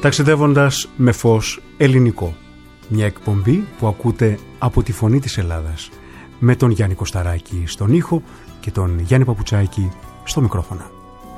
ταξιδεύοντας με φως ελληνικό. Μια εκπομπή που ακούτε από τη Φωνή της Ελλάδας, με τον Γιάννη Κωσταράκη στον ήχο και τον Γιάννη Παπουτσάκη στο μικρόφωνο.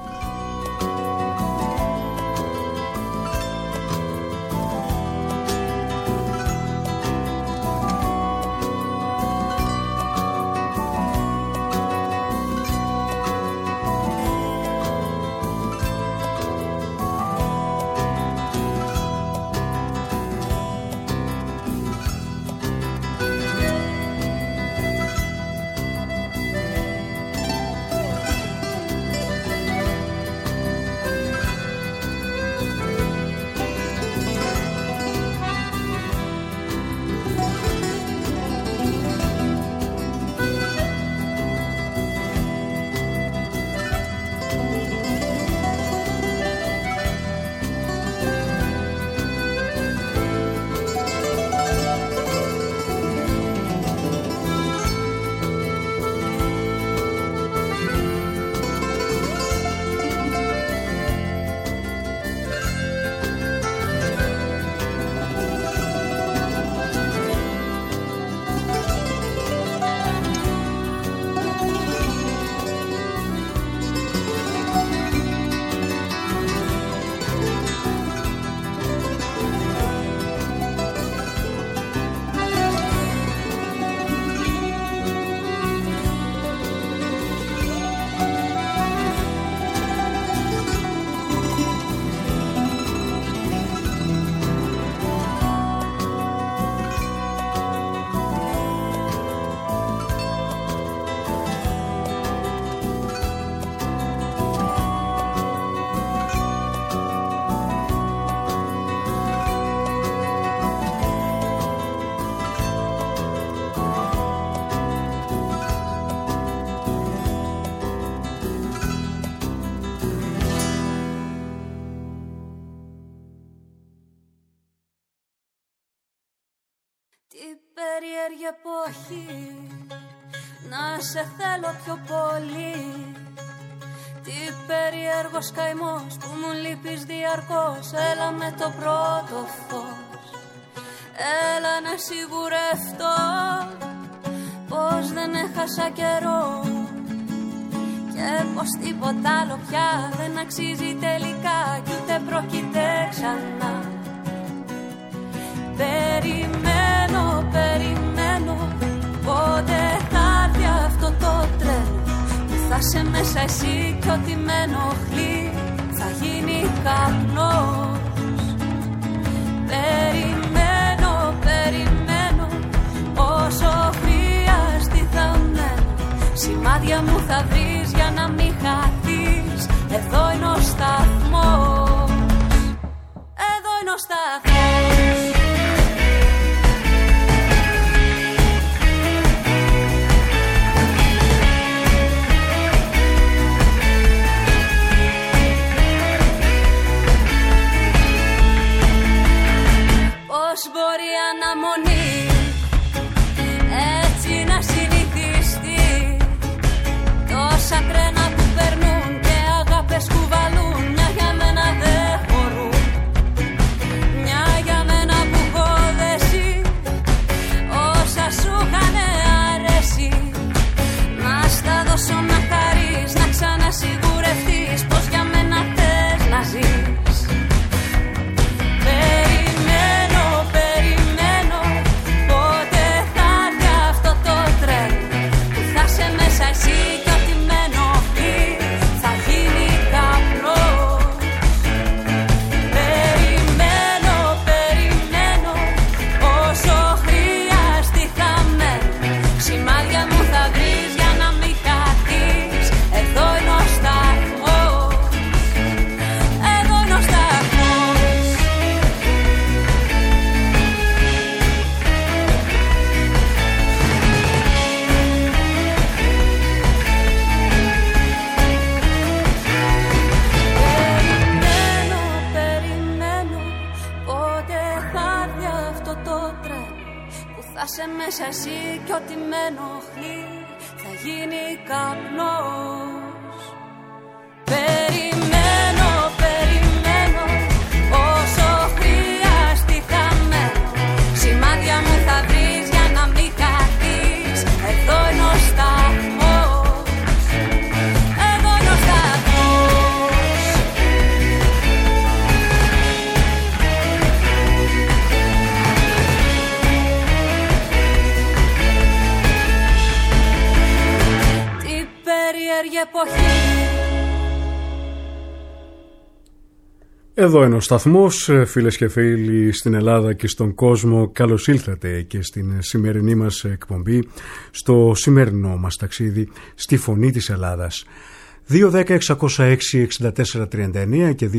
Περίεργη εποχή, να σε θέλω πιο πολύ. Τι περίεργος καημός που μου λείπεις διαρκώς. Έλα με το πρώτο φως, έλα να σιγουρευτώ πως δεν έχασα καιρό και πως τίποτα άλλο πια δεν αξίζει τελικά κι ούτε πρόκειται ξανά. Περιμένω, πότε θα έρθει αυτό το τρένο που θα σε μέσα εσύ κι ό,τι με ενοχλεί θα γίνει καπνός. Περιμένω, όσο χρειαστεί θα μένω. Σημάδια μου θα βρεις για να μην χαθείς. Εδώ είναι ο σταθμός, εδώ είναι ο σταθμός. Πώς μπορεί αναμονή έτσι να συνηθιστεί. Τόσα τρένα που περνούν και αγάπες κουβαλούν. Μια για μένα δεν χωρούν, μια για μένα που έχω δέσει. Όσα σου είχανε αρέσει να στα δώσω να χαρείς. Να ξανασιγουρευτείς πως για μένα θες να ζεις. Μέσα εσύ κι ό,τι με ενοχλεί θα γίνει καπνός. Περιμένω, όσο περίεργη εποχή. Εδώ είναι ο σταθμός, φίλες και φίλοι στην Ελλάδα και στον κόσμο. Καλώς ήλθατε και στην σημερινή μας εκπομπή, στο σημερινό μας ταξίδι στη φωνή της Ελλάδας. 210-606-6439 και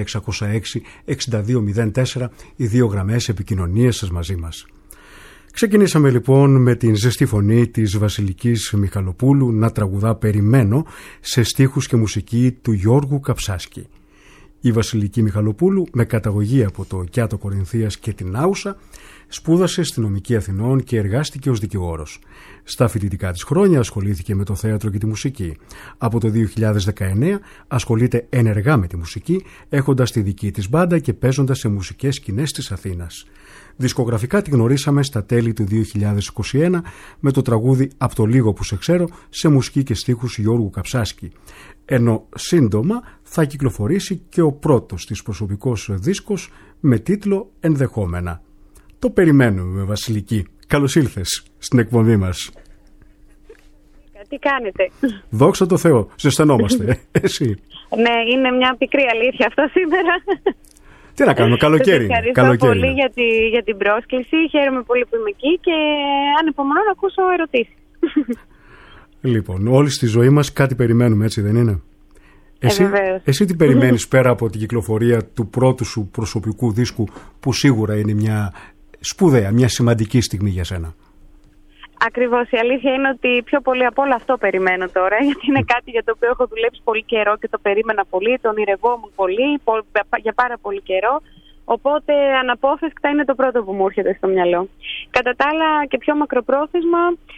210-606-6204 οι δύο γραμμές επικοινωνίας σας μαζί μας. Ξεκινήσαμε λοιπόν με την ζεστή φωνή της Βασιλικής Μιχαλοπούλου να τραγουδά «Περιμένω» σε στίχους και μουσική του Γιώργου Καψάσκη. Η Βασιλική Μιχαλοπούλου, με καταγωγή από το Κιάτο Κορινθίας και την Άουσα, σπούδασε στη Νομική Αθηνών και εργάστηκε ως δικηγόρος. Στα φοιτητικά της χρόνια ασχολήθηκε με το θέατρο και τη μουσική. Από το 2019 ασχολείται ενεργά με τη μουσική, έχοντας τη δική της μπάντα και παίζοντας σε μουσικές σκηνές της Αθήνας. Δισκογραφικά τη γνωρίσαμε στα τέλη του 2021 με το τραγούδι «Απ' το λίγο που σε ξέρω» σε μουσική και στίχους Γιώργου Καψάσκη. Ενώ σύντομα θα κυκλοφορήσει και ο πρώτος της προσωπικός δίσκος με τίτλο «Ενδεχόμενα». Το περιμένουμε, Βασιλική. Καλώς ήλθες στην εκπομπή μας. Τι κάνετε? Δόξα τω Θεώ, ζεσθενόμαστε. Εσύ? Ναι, είναι μια πικρή αλήθεια αυτό σήμερα. Τι να κάνουμε, καλοκαίρι. Ευχαριστώ πολύ για την πρόσκληση. Χαίρομαι πολύ που είμαι εκεί και ανυπομονώ να ακούσω ερωτήσεις. Λοιπόν, όλοι στη ζωή μας κάτι περιμένουμε, έτσι δεν είναι? Εσύ τι περιμένεις πέρα από την κυκλοφορία του πρώτου σου προσωπικού δίσκου, που σίγουρα είναι μια σπουδαία, μια σημαντική στιγμή για σένα? Ακριβώς, η αλήθεια είναι ότι πιο πολύ από όλο αυτό περιμένω τώρα, γιατί είναι κάτι για το οποίο έχω δουλέψει πολύ καιρό και το περίμενα πολύ, το ονειρευόμουν πολύ, για πάρα πολύ καιρό. Οπότε αναπόφευκτα είναι το πρώτο που μου έρχεται στο μυαλό. Κατά τα άλλα και πιο μακροπρόθεσμα,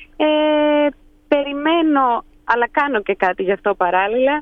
περιμένω, αλλά κάνω και κάτι γι' αυτό παράλληλα,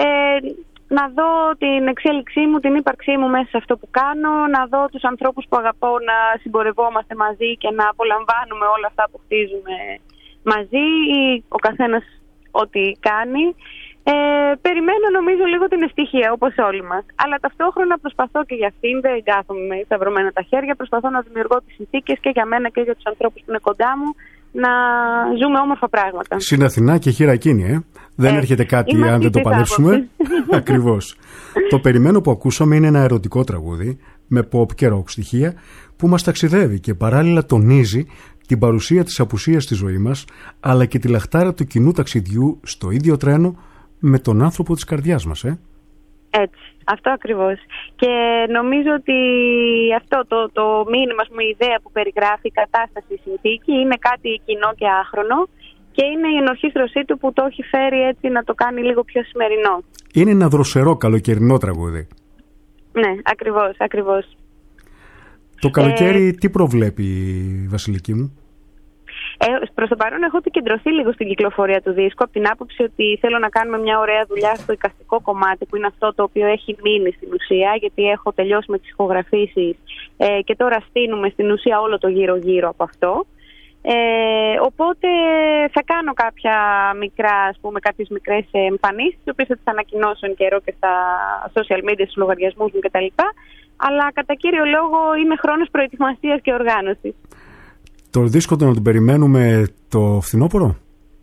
να δω την εξέλιξή μου, την ύπαρξή μου μέσα σε αυτό που κάνω, να δω τους ανθρώπους που αγαπώ να συμπορευόμαστε μαζί και να απολαμβάνουμε όλα αυτά που χτίζουμε μαζί, ή ο καθένας ό,τι κάνει. Περιμένω νομίζω λίγο την ευτυχία, όπως όλοι μας. Αλλά ταυτόχρονα προσπαθώ και για αυτήν, δεν κάθομαι με σταυρωμένα τα χέρια, προσπαθώ να δημιουργώ τις συνθήκες και για μένα και για τους ανθρώπους που είναι κοντά μου, να ζούμε όμορφα πράγματα. Στην Αθηνά και χειρακίνη, δεν έρχεται κάτι αν δεν το παλέψουμε. Ακριβώς. Το περιμένω που ακούσαμε είναι ένα ερωτικό τραγούδι με pop και rock στοιχεία που μας ταξιδεύει και παράλληλα τονίζει την παρουσία της απουσίας στη ζωή μας, αλλά και τη λαχτάρα του κοινού ταξιδιού στο ίδιο τρένο με τον άνθρωπο της καρδιάς μας. Έτσι, αυτό ακριβώς. Και νομίζω ότι αυτό το μήνυμα, η ιδέα που περιγράφει, η κατάσταση, η συνθήκη, είναι κάτι κοινό και άχρονο και είναι η ενορχήστρωσή του που το έχει φέρει έτσι να το κάνει λίγο πιο σημερινό. Είναι ένα δροσερό καλοκαιρινό τραγούδι. Ναι, ακριβώς. Το καλοκαίρι τι προβλέπει, Βασιλική μου? Προς το παρόν έχω επικεντρωθεί λίγο στην κυκλοφορία του δίσκου, από την άποψη ότι θέλω να κάνουμε μια ωραία δουλειά στο εικαστικό κομμάτι, που είναι αυτό το οποίο έχει μείνει στην ουσία, γιατί έχω τελειώσει με τις ηχογραφήσεις και τώρα στείνουμε στην ουσία όλο το γύρω-γύρω από αυτό. Οπότε θα κάνω κάποιες μικρές εμφανίσεις, τις οποίες θα τις ανακοινώσω εν καιρό και στα social media, στους λογαριασμούς μου κτλ. Αλλά κατά κύριο λόγο είναι χρόνος προετοιμασίας και οργάνωσης. Το δίσκο να τον περιμένουμε το φθινόπωρο?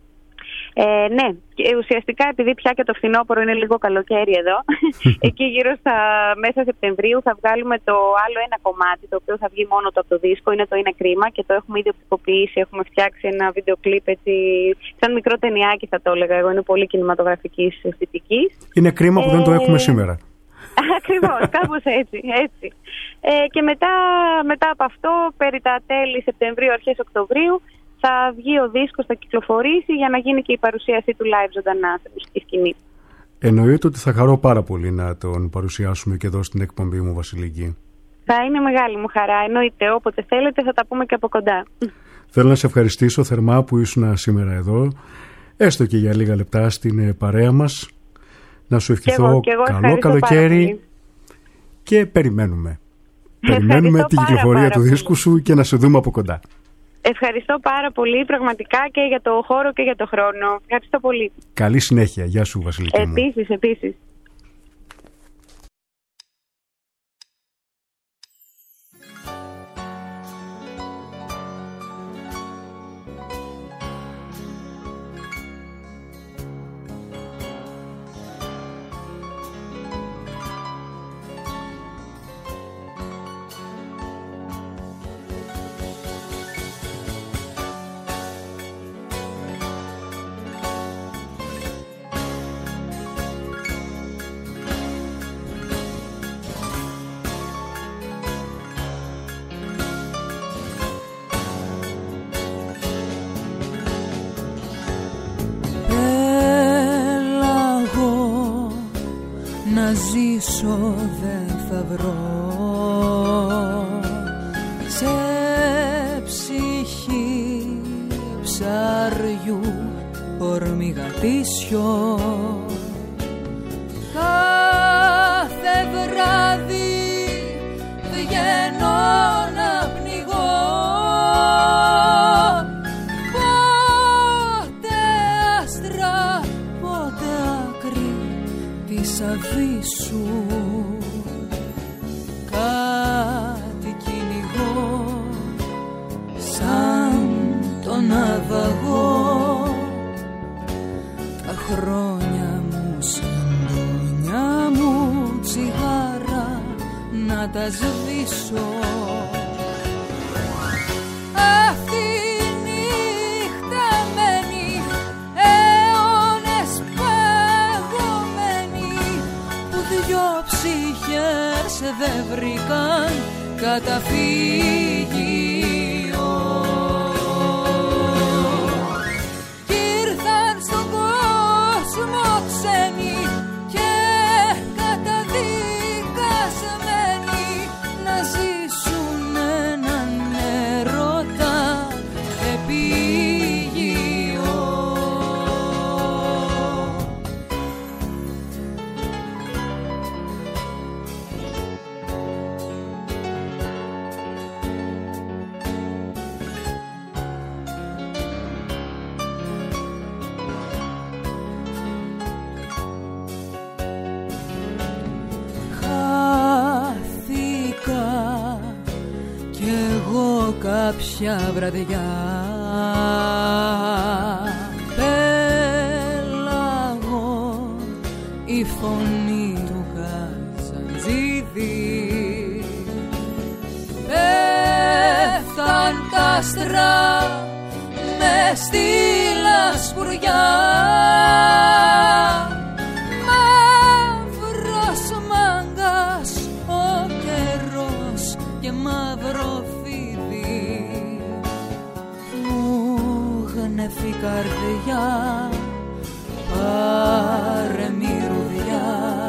Ναι, ουσιαστικά επειδή πια και το φθινόπωρο είναι λίγο καλοκαίρι εδώ, εκεί γύρω στα μέσα Σεπτεμβρίου θα βγάλουμε το άλλο ένα κομμάτι, το οποίο θα βγει μόνο το από το δίσκο, είναι το «Είναι κρίμα» και το έχουμε ήδη οπτικοποιήσει, έχουμε φτιάξει ένα βίντεο κλιπ έτσι, σαν μικρό ταινιάκι θα το έλεγα εγώ, είναι πολύ κινηματογραφικής αισθητικής. Είναι κρίμα που δεν το έχουμε σήμερα. Ακριβώς, κάπως έτσι. Και μετά από αυτό, περί τα τέλη Σεπτεμβρίου, αρχές Οκτωβρίου, θα βγει ο δίσκος, θα κυκλοφορήσει για να γίνει και η παρουσίασή του live ζωντανά σε μουσική σκηνή. Εννοείται ότι θα χαρώ πάρα πολύ να τον παρουσιάσουμε και εδώ στην εκπομπή μου, Βασιλική. Θα είναι μεγάλη μου χαρά, εννοείται, όποτε θέλετε θα τα πούμε και από κοντά. Θέλω να σε ευχαριστήσω θερμά που ήσουν σήμερα εδώ, έστω και για λίγα λεπτά στην παρέα μας. Να σου ευχηθώ καλό καλοκαίρι και περιμένουμε την κυκλοφορία του δίσκου σου και να σε δούμε από κοντά. Ευχαριστώ πάρα πολύ πραγματικά και για το χώρο και για το χρόνο. Ευχαριστώ πολύ. Καλή συνέχεια. Γεια σου, Βασιλική μου. Επίσης. να ζήσω δεν θα βρω σε ψυχή ψαριού ορμηγατήσιο. Κάθε βράδυ βγαίνω να πνιγώ, πότε άστρα, πότε άκρη της αβύσσου. Κάτι κυνηγώ σαν τον ναυαγό, τα χρόνια μου συντονιά μου τσιγάρα να τα σβήσω. Αυτή η νύχτα μένει αιώνες παγωμένη, που δυο ψυχές δεν βρήκαν καταφύγιο. Κι ήρθαν στον κόσμο ξένοι και καταδικασμένοι να ζήσουν έναν έρωτα επίγειο. Κάποια βραδιά πέλαγω η φωνή του Καζαντζίδη, πέφταν τα άστρα μες στη λασπουριά, μαύρος μάγκας ο καιρός και μαύρο η καρδιά, πάρε μυρουδιά,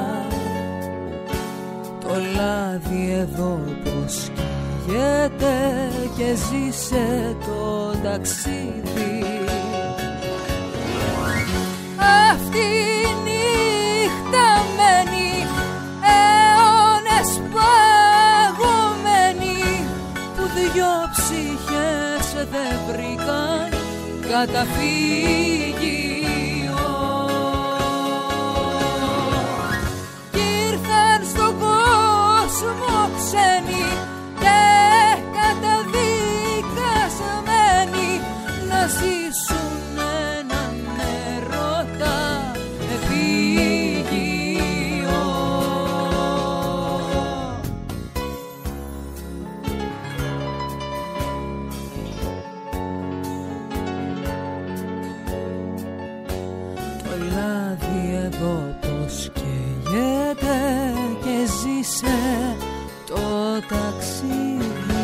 το λάδι εδώ πως καίγεται και ζήσε το ταξίδι. Αυτή η νύχτα μένει αιώνες παγωμένη, που δυο ψυχές δεν βρήκαν καταφύγιο. Κι ήρθαν στον κόσμο ξένοι και καταδικασμένοι να ζήσουν έναν έρωτα επίγειο. Εδώ πως καίγεται και ζήσε το ταξίδι.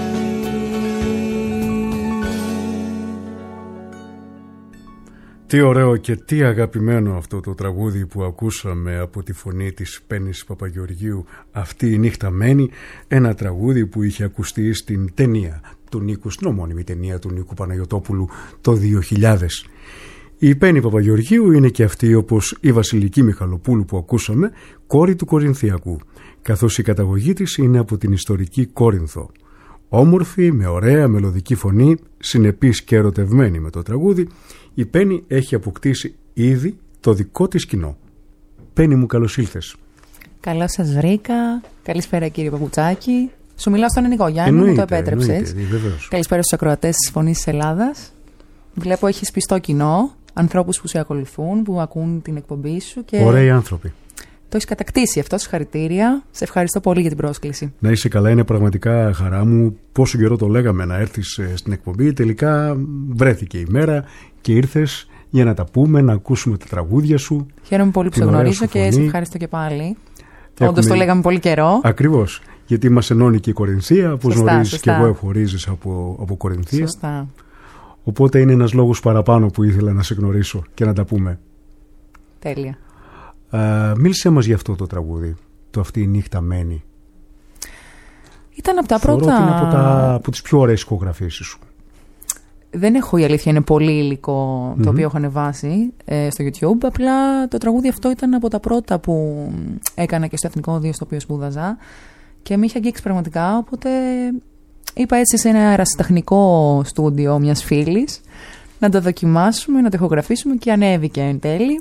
Τι ωραίο και τι αγαπημένο αυτό το τραγούδι που ακούσαμε από τη φωνή της Πέννης Παπαγεωργίου, αυτή η νύχτα μένει, ένα τραγούδι που είχε ακουστεί στην ταινία του Νίκου, στην ομώνυμη ταινία του Νίκου Παναγιωτόπουλου το 2000. Η Πέννη Παπαγεωργίου είναι και αυτή, όπως η Βασιλική Μιχαλοπούλου που ακούσαμε, κόρη του Κορινθιακού, καθώς η καταγωγή της είναι από την ιστορική Κόρινθο. Όμορφη, με ωραία μελωδική φωνή, συνεπής και ερωτευμένη με το τραγούδι, η Πέννη έχει αποκτήσει ήδη το δικό της κοινό. Πέννη μου, καλώς ήλθες. Καλώς σας βρήκα. Καλησπέρα κύριε Παπουτσάκη. Σου μιλάω στον ελληνικό, Γιάννη, μου το επέτρεψες. Καλησπέρα στους ακροατές της Φωνής της Ελλάδας. Βλέπω έχεις πιστό κοινό, ανθρώπους που σε ακολουθούν, που ακούν την εκπομπή σου. Και... ωραίοι άνθρωποι. Το έχεις κατακτήσει αυτό, συγχαρητήρια. Σε ευχαριστώ πολύ για την πρόσκληση. Να είσαι καλά, είναι πραγματικά χαρά μου. Πόσο καιρό το λέγαμε να έρθεις στην εκπομπή. Τελικά βρέθηκε η μέρα και ήρθες για να τα πούμε, να ακούσουμε τα τραγούδια σου. Χαίρομαι πολύ που σε γνωρίζω και σε ευχαριστώ και πάλι. Όντως το λέγαμε πολύ καιρό. Ακριβώς. Γιατί μας ενώνει και η Κορινθία, όπως γνωρίζεις και εγώ εφορίζεις από Κορινθία. Σωστά. Οπότε είναι ένας λόγος παραπάνω που ήθελα να σε γνωρίσω και να τα πούμε. Τέλεια. Μίλησέ μας για αυτό το τραγούδι. το «Αυτή η νύχτα μένει»? Ήταν από τα Θεωρώ πρώτα... ότι είναι από τις πιο ωραίες ηχογραφήσεις σου. Δεν έχω, η αλήθεια, είναι πολύ υλικό το οποίο έχω ανεβάσει στο YouTube. Απλά το τραγούδι αυτό ήταν από τα πρώτα που έκανα και στο Εθνικό Οδείο στο οποίο σπούδαζα και με είχε αγγίξει πραγματικά, οπότε είπα έτσι σε ένα ερασιτεχνικό στούντιο μιας φίλης να το δοκιμάσουμε, να το ηχογραφήσουμε και ανέβηκε εν τέλει.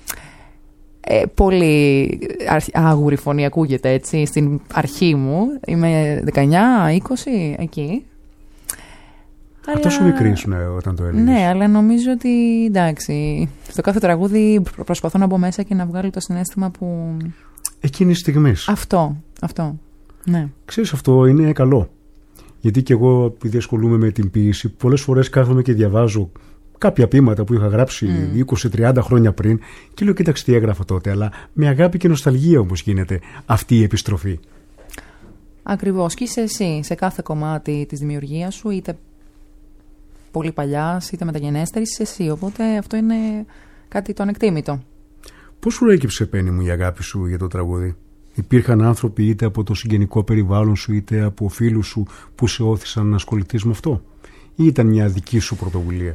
Πολύ άγουρη φωνή ακούγεται έτσι στην αρχή μου. Είμαι 19, 20 εκεί. Αλλά... Τόσο μικρή ήσουν όταν το έλεγες. Ναι, αλλά νομίζω ότι εντάξει, στο κάθε τραγούδι προσπαθώ να μπω μέσα και να βγάλω το συναίσθημα που... Εκείνης στιγμής. Αυτό, ναι. Ξέρεις, αυτό είναι καλό. Γιατί και εγώ, επειδή ασχολούμαι με την ποίηση, πολλές φορές κάθομαι και διαβάζω κάποια ποίηματα που είχα γράψει 20-30 χρόνια πριν και λέω, κοίταξε τι έγραφα τότε, αλλά με αγάπη και νοσταλγία όμως γίνεται αυτή η επιστροφή. Ακριβώς, και είσαι εσύ σε κάθε κομμάτι της δημιουργίας σου, είτε πολύ παλιάς είτε μεταγενέστερης, είσαι εσύ, οπότε αυτό είναι κάτι το ανεκτήμητο. Πώς σου έκυψε, Πέννη μου, η αγάπη σου για το τραγούδι? Υπήρχαν άνθρωποι είτε από το συγγενικό περιβάλλον σου είτε από φίλους σου που σε όθησαν να ασχοληθείς με αυτό, ή ήταν μια δική σου πρωτοβουλία?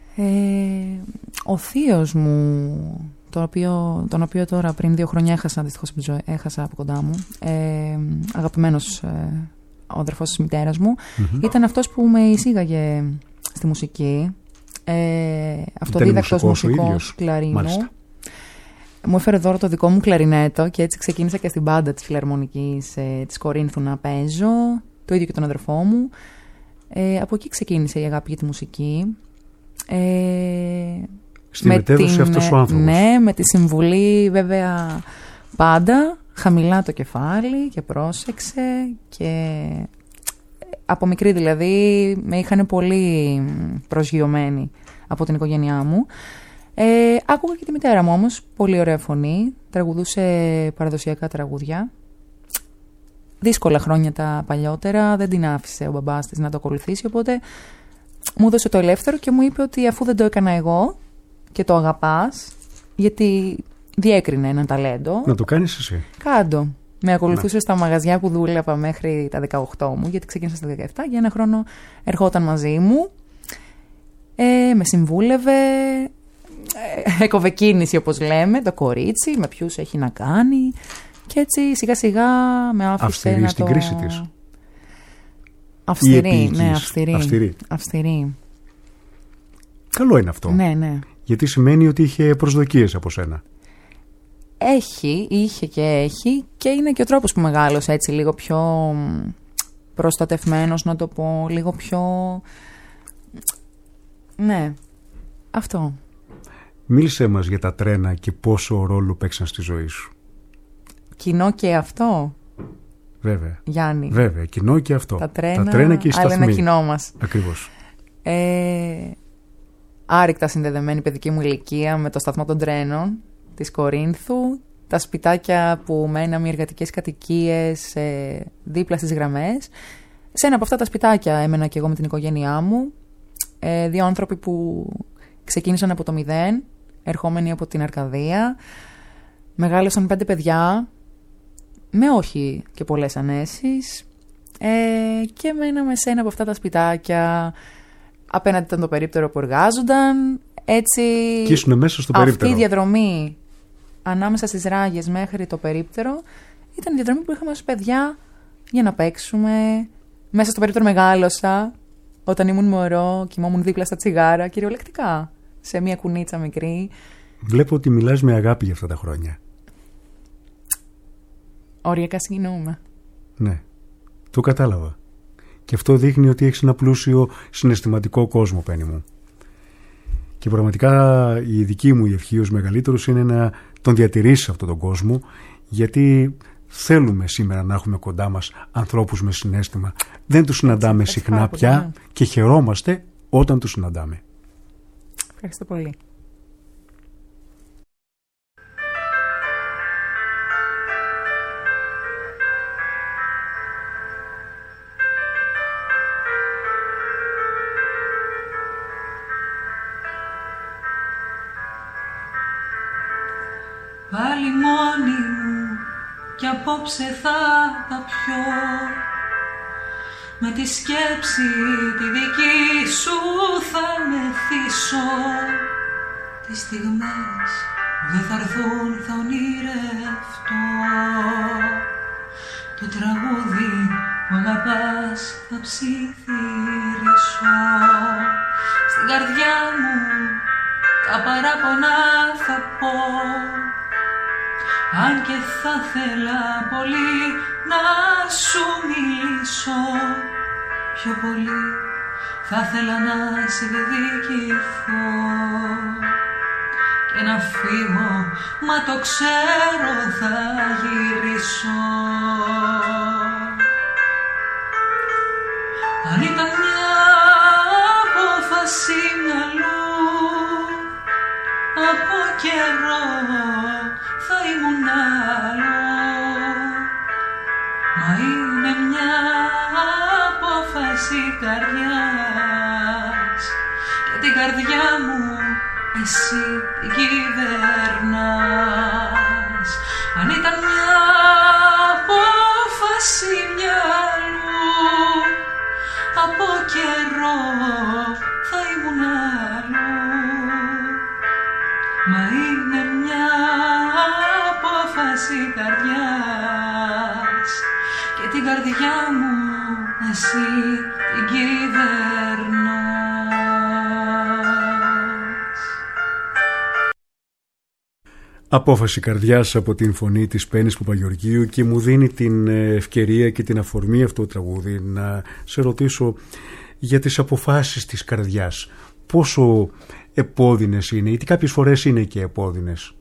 Ο θείος μου, τον οποίο τώρα πριν 2 χρόνια έχασα από κοντά μου, αγαπημένος ο αδερφός της μητέρας μου, ήταν αυτός που με εισήγαγε στη μουσική, αυτοδίδακτος μουσικός κλαρίνου. Μάλιστα. Μου έφερε δώρο το δικό μου κλαρινέτο και έτσι ξεκίνησα και στην μπάντα της Φιλαρμονικής της Κορίνθου να παίζω, το ίδιο και τον αδερφό μου. Από εκεί ξεκίνησε η αγάπη για τη μουσική. Στη μετέδωσε αυτός ο άνθρωπος. Ναι, με τη συμβουλή βέβαια πάντα χαμηλά το κεφάλι και πρόσεξε, και από μικρή δηλαδή με είχαν πολύ προσγειωμένη από την οικογένειά μου. Άκουγα και τη μητέρα μου όμως, πολύ ωραία φωνή, τραγουδούσε παραδοσιακά τραγούδια. Δύσκολα χρόνια τα παλιότερα, δεν την άφησε ο μπαμπάς της να το ακολουθήσει, οπότε μου έδωσε το ελεύθερο και μου είπε ότι αφού δεν το έκανα εγώ και το αγαπάς, γιατί διέκρινε ένα ταλέντο, να το κάνεις εσύ. Κάντο. Με ακολουθούσε στα μαγαζιά που δούλευα μέχρι τα 18 μου, γιατί ξεκίνησα στα 17, για ένα χρόνο ερχόταν μαζί μου, με συμβούλευε, έκοβε κίνηση όπως λέμε, το κορίτσι, με ποιους έχει να κάνει, και έτσι σιγά σιγά με άφησε αυστηρή να στην το... κρίση της. Αυστηρή, ναι, αυστηρή. Καλό είναι αυτό. Ναι. Γιατί σημαίνει ότι είχε προσδοκίες από σένα. Είχε και είναι και ο τρόπος που μεγάλωσε έτσι λίγο πιο προστατευμένος, να το πω, λίγο πιο... Ναι, αυτό. Μίλησέ μας για τα τρένα και πόσο ρόλο παίξαν στη ζωή σου. Κοινό και αυτό. Βέβαια. Γιάννη. Βέβαια, κοινό και αυτό. Τα τρένα και οι σταθμοί. Αλλά ένα κοινό μας. Ακριβώς. Άρρηκτα συνδεδεμένη παιδική μου ηλικία με το σταθμό των τρένων της Κορίνθου, τα σπιτάκια που μέναμε, οι εργατικές κατοικίες δίπλα στις γραμμές. Σε ένα από αυτά τα σπιτάκια έμενα και εγώ με την οικογένειά μου. 2 άνθρωποι που ξεκίνησαν από το 0, ερχόμενοι από την Αρκαδία. Μεγάλωσαν 5 παιδιά, με όχι και πολλές ανέσεις. Και μέναμε σε ένα από αυτά τα σπιτάκια. Απέναντι ήταν το περίπτερο που εργάζονταν. Έτσι, και ήσουν μέσα στο περίπτερο. Αυτή η διαδρομή ανάμεσα στις ράγες μέχρι το περίπτερο ήταν η διαδρομή που είχαμε ως παιδιά για να παίξουμε. Μέσα στο περίπτερο μεγάλωσα. Όταν ήμουν μωρό, κοιμόμουν δίπλα στα τσιγάρα, κυριολεκτικά, σε μια κουνίτσα μικρή. Βλέπω ότι μιλάς με αγάπη για αυτά τα χρόνια. Οριακά συγκινούμε. Ναι, το κατάλαβα. Και αυτό δείχνει ότι έχεις ένα πλούσιο συναισθηματικό κόσμο, Πέννη μου. Και πραγματικά η δική μου η ευχή ως μεγαλύτερος είναι να τον διατηρήσεις αυτόν τον κόσμο, γιατί θέλουμε σήμερα να έχουμε κοντά μας ανθρώπους με συναίσθημα. Δεν τους συναντάμε συχνά πια και χαιρόμαστε όταν τους συναντάμε. Ευχαριστώ πολύ. Πάλι μόνη μου κι απόψε θα τα πιω. Με τη σκέψη τη δική σου θα μεθύσω. Τις στιγμές που δεν θα έρθουν θα ονειρευτώ. Το τραγούδι που αγαπάς θα ψιθυρίσω. Στην καρδιά μου τα παράπονα θα πω. Αν και θα θέλα πολύ να σου μιλήσω, πιο πολύ θα θέλα να σε διοικηθώ και να φύγω, μα το ξέρω θα γυρίσω. Αν ήταν μια απόφαση μυαλού, από καιρό θα ήμουν άλλο. Μα είναι μια απόφαση καρδιάς και την καρδιά μου εσύ την κυβερνάς. Αν ήταν μια απόφαση μυαλού, από καιρό θα ήμουν άλλο. Μα είναι μια απόφαση καρδιάς και την καρδιά μου εσύ την κυβερνάς. Απόφαση καρδιάς από την φωνή της Πέννης Παπαγεωργίου, και μου δίνει την ευκαιρία και την αφορμή αυτό το τραγούδι να σε ρωτήσω για τις αποφάσεις της καρδιάς. Πόσο επώδυνες είναι, γιατί κάποιες φορές είναι και επώδυνες.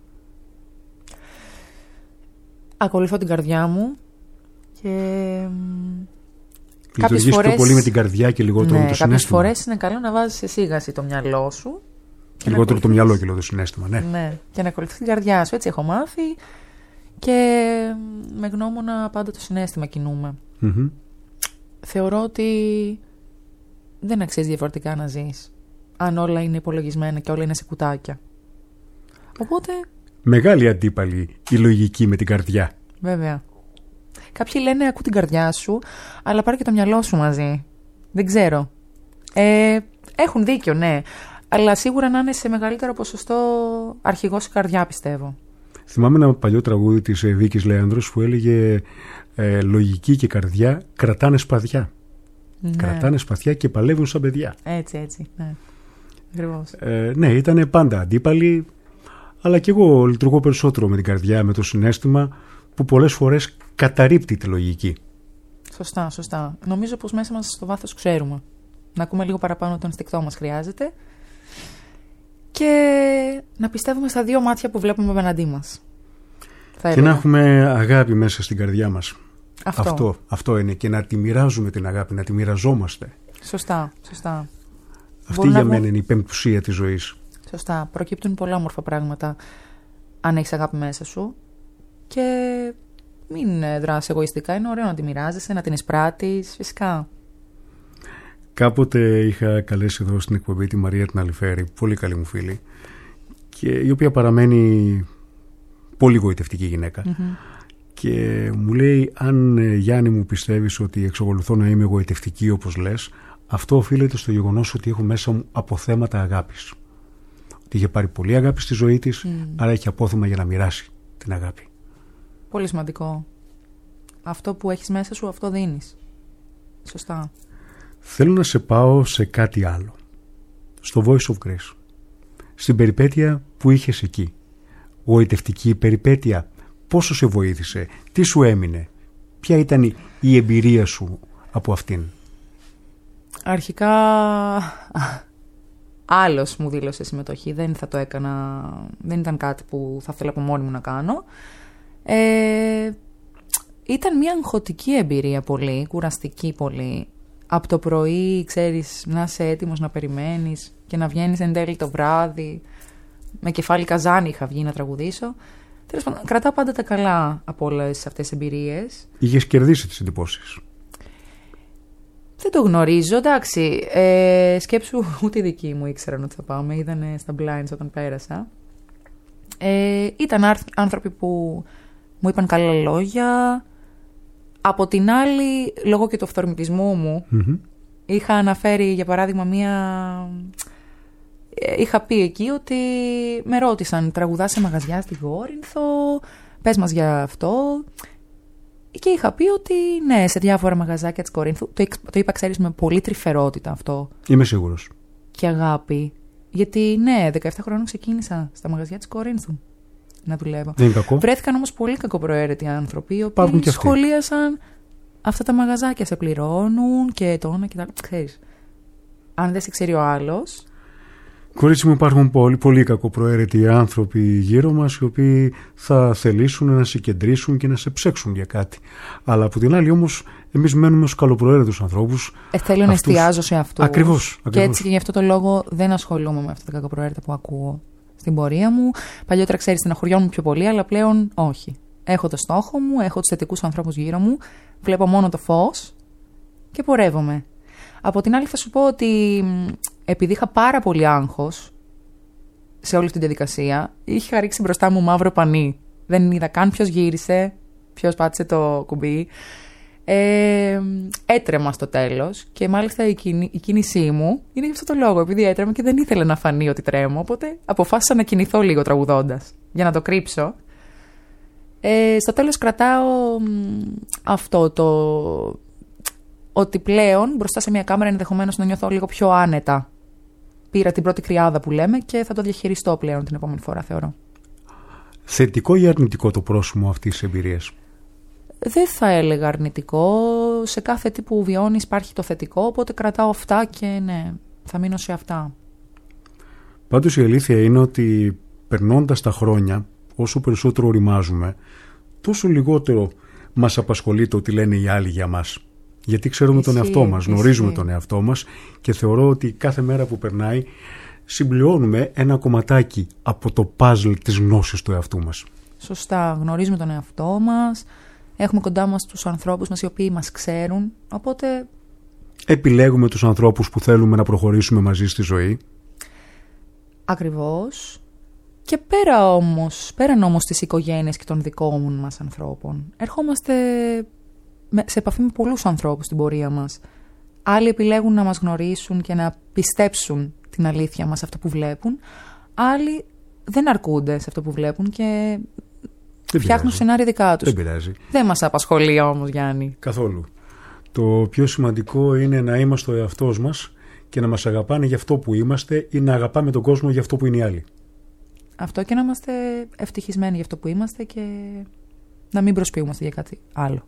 Ακολουθώ την καρδιά μου και λειτουργείς πιο πολύ με την καρδιά και λιγότερο με το συναίσθημα. Κάποιες φορές είναι καλό να βάζεις σε σίγαση το μυαλό σου. Και λιγότερο το μυαλό και λίγο το συναίσθημα, ναι. Ναι, και να ακολουθείς την καρδιά σου. Έτσι έχω μάθει και με γνώμονα πάντα το συναίσθημα κινούμε. Mm-hmm. Θεωρώ ότι δεν αξίζει διαφορετικά να ζεις αν όλα είναι υπολογισμένα και όλα είναι σε κουτάκια. Οπότε... Μεγάλη αντίπαλη η λογική με την καρδιά. Βέβαια. Κάποιοι λένε ακού την καρδιά σου, αλλά πάρε και το μυαλό σου μαζί. Δεν ξέρω. Έχουν δίκιο, ναι. Αλλά σίγουρα να είναι σε μεγαλύτερο ποσοστό αρχηγός η καρδιά, πιστεύω. Θυμάμαι ένα παλιό τραγούδι της Βίκης Λέανδρος που έλεγε λογική και καρδιά κρατάνε σπαθιά. Ναι. Κρατάνε σπαθιά και παλεύουν σαν παιδιά. Έτσι, ναι. Ακριβώς. Ναι, ήταν πάντα αντίπαλοι, αλλά και εγώ λειτουργώ περισσότερο με την καρδιά, με το συναίσθημα που πολλές φορές καταρρίπτει τη λογική. Σωστά. Νομίζω πως μέσα μας στο βάθος ξέρουμε. Να ακούμε λίγο παραπάνω το ενστικτό μας χρειάζεται και να πιστεύουμε στα δύο μάτια που βλέπουμε απέναντί μας. Και να έχουμε αγάπη μέσα στην καρδιά μας. Αυτό είναι, και να τη μοιράζουμε την αγάπη, να τη μοιραζόμαστε. Σωστά. Αυτή για μένα είναι η πεμπτουσία της ζωής. Σωστά. Προκύπτουν πολλά όμορφα πράγματα αν έχεις αγάπη μέσα σου και μην δράσεις εγωιστικά. Είναι ωραίο να τη μοιράζεσαι, να την εισπράττεις, φυσικά. Κάποτε είχα καλέσει εδώ στην εκπομπή τη Μαρία την Αλιφέρη, πολύ καλή μου φίλη, και η οποία παραμένει πολύ γοητευτική γυναίκα. Mm-hmm. Και μου λέει, αν Γιάννη μου πιστεύεις ότι εξακολουθώ να είμαι γοητευτική όπως λες, αυτό οφείλεται στο γεγονός ότι έχω μέσα μου αποθέματα αγάπης. Ότι είχε πάρει πολύ αγάπη στη ζωή της, άρα έχει απόθεμα για να μοιράσει την αγάπη. Πολύ σημαντικό. Αυτό που έχεις μέσα σου, αυτό δίνεις. Σωστά. Θέλω να σε πάω σε κάτι άλλο. Στο Voice of Grace. Στην περιπέτεια που είχες εκεί. Γοητευτική περιπέτεια. Πόσο σε βοήθησε, τι σου έμεινε, ποια ήταν η εμπειρία σου από αυτήν? Αρχικά άλλος μου δήλωσε συμμετοχή, δεν θα το έκανα, δεν ήταν κάτι που θα ήθελα από μόνη μου να κάνω. Ήταν μια αγχωτική εμπειρία πολύ, κουραστική πολύ. Από το πρωί, ξέρεις, να είσαι έτοιμος να περιμένεις και να βγαίνεις εν τέλει το βράδυ. Με κεφάλι καζάνι είχα βγει να τραγουδήσω. Τέλος πάντων, κρατάω πάντα τα καλά από όλες αυτές τις εμπειρίες. Είχες κερδίσει τις εντυπώσεις? Δεν το γνωρίζω, εντάξει. Σκέψου, ούτε οι δικοί μου ήξεραν ότι θα πάμε. Είδανε στα blinds όταν πέρασα. Ήταν άνθρωποι που μου είπαν καλά λόγια. Από την άλλη, λόγω και του αυθορμητισμού μου, είχα αναφέρει, για παράδειγμα, είχα πει εκεί ότι με ρώτησαν, τραγουδάς σε μαγαζιά στην Κόρινθο, πες μας για αυτό. Και είχα πει ότι ναι, σε διάφορα μαγαζάκια της Κορίνθου. Το είπα, ξέρεις, με πολύ τρυφερότητα αυτό. Είμαι σίγουρος. Και αγάπη. Γιατί ναι, 17 χρόνων ξεκίνησα στα μαγαζιά της Κορίνθου να δουλεύω. Δεν είναι κακό. Βρέθηκαν όμως πολύ κακοπροαίρετοι άνθρωποι, οι οποίοι σχολίασαν αυτά τα μαγαζάκια σε πληρώνουν και το ένα και τα άλλα. Ξέρεις, αν δεν σε ξέρει ο άλλος. Κορίτσι μου, υπάρχουν πολύ κακοπροαίρετοι άνθρωποι γύρω μας, οι οποίοι θα θελήσουν να σε κεντρήσουν και να σε ψέξουν για κάτι. Αλλά από την άλλη όμως, εμείς μένουμε στους καλοπροαίρετους ανθρώπους. Θέλω να εστιάζω σε αυτό. Ακριβώς. Και έτσι και γι' αυτό το λόγο δεν ασχολούμαι με αυτά τα κακοπροαίρετα που ακούω στην πορεία μου. Παλιότερα, ξέρεις, στεναχωριόμουν πιο πολύ, αλλά πλέον όχι. Έχω το στόχο μου, έχω τους θετικούς ανθρώπους γύρω μου, βλέπω μόνο το φως και πορεύομαι. Από την άλλη, θα σου πω ότι επειδή είχα πάρα πολύ άγχος σε όλη αυτή τη διαδικασία, είχα ρίξει μπροστά μου μαύρο πανί. Δεν είδα καν ποιος γύρισε, ποιος πάτησε το κουμπί. Έτρεμα στο τέλος και μάλιστα η κίνησή μου είναι για αυτό το λόγο, επειδή έτρεμα και δεν ήθελα να φανεί ότι τρέμω, οπότε αποφάσισα να κινηθώ λίγο τραγουδώντας για να το κρύψω. Στο τέλος κρατάω αυτό ότι πλέον μπροστά σε μια κάμερα ενδεχομένως να νιώθω λίγο πιο άνετα. Πήρα την πρώτη κρυάδα που λέμε και θα το διαχειριστώ πλέον την επόμενη φορά, θεωρώ. Θετικό ή αρνητικό το πρόσημο αυτής της εμπειρίας? Δεν θα έλεγα αρνητικό. Σε κάθε τι που βιώνεις υπάρχει το θετικό, οπότε κρατάω αυτά και ναι, θα μείνω σε αυτά. Πάντως η αλήθεια είναι ότι περνώντας τα χρόνια, όσο περισσότερο οριμάζουμε, τόσο λιγότερο μας απασχολεί το τι λένε οι άλλοι για μας. Γιατί ξέρουμε τον εαυτό μας, γνωρίζουμε τον εαυτό μας και θεωρώ ότι κάθε μέρα που περνάει συμπληρώνουμε ένα κομματάκι από το παζλ της γνώσης του εαυτού μας. Σωστά, γνωρίζουμε τον εαυτό μας, έχουμε κοντά μας τους ανθρώπους μας οι οποίοι μας ξέρουν, οπότε... Επιλέγουμε τους ανθρώπους που θέλουμε να προχωρήσουμε μαζί στη ζωή. Ακριβώς. Και πέραν όμως της οικογένειας και των δικών μας ανθρώπων, ερχόμαστε σε επαφή με πολλούς ανθρώπους στην πορεία μας. Άλλοι επιλέγουν να μας γνωρίσουν και να πιστέψουν την αλήθεια μας, αυτό που βλέπουν. Άλλοι δεν αρκούνται σε αυτό που βλέπουν και φτιάχνουν σενάρια δικά τους. Δεν πειράζει. Δεν μας απασχολεί όμως, Γιάννη. Καθόλου. Το πιο σημαντικό είναι να είμαστε ο εαυτός μας και να μας αγαπάνε για αυτό που είμαστε ή να αγαπάμε τον κόσμο για αυτό που είναι οι άλλοι. Αυτό, και να είμαστε ευτυχισμένοι για αυτό που είμαστε και να μην προσποιούμαστε για κάτι άλλο.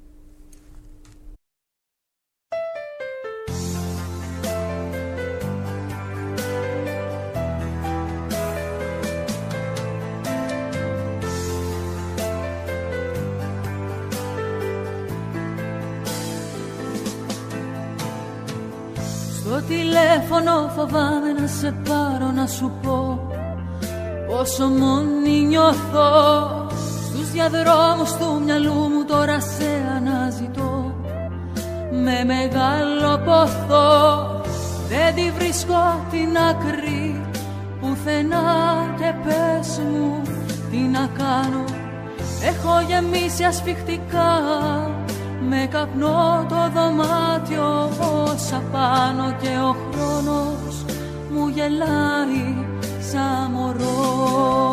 Στο τηλέφωνο φοβάμαι να σε πάρω να σου πω πόσο μόνη νιώθω. Στους διαδρόμους του μυαλού μου τώρα σε αναζητώ με μεγάλο πόθο. Δεν τη βρίσκω την άκρη πουθενά και πες μου τι να κάνω. Έχω γεμίσει ασφιχτικά με καπνό το δωμάτιο όσα πάνω και ο χρόνος μου γελάει σαν μωρό.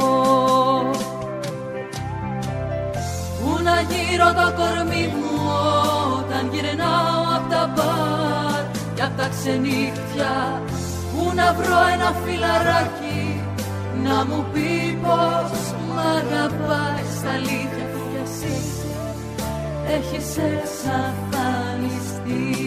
Πού να γύρω το κορμί μου όταν γυρνάω απ' τα μπαρ και απ' τα ξενύχτια. Πού να βρω ένα φιλαράκι να μου πει πως μ' αγαπάει στα αλήθεια του κι εσύ έχεις εξαφανιστεί.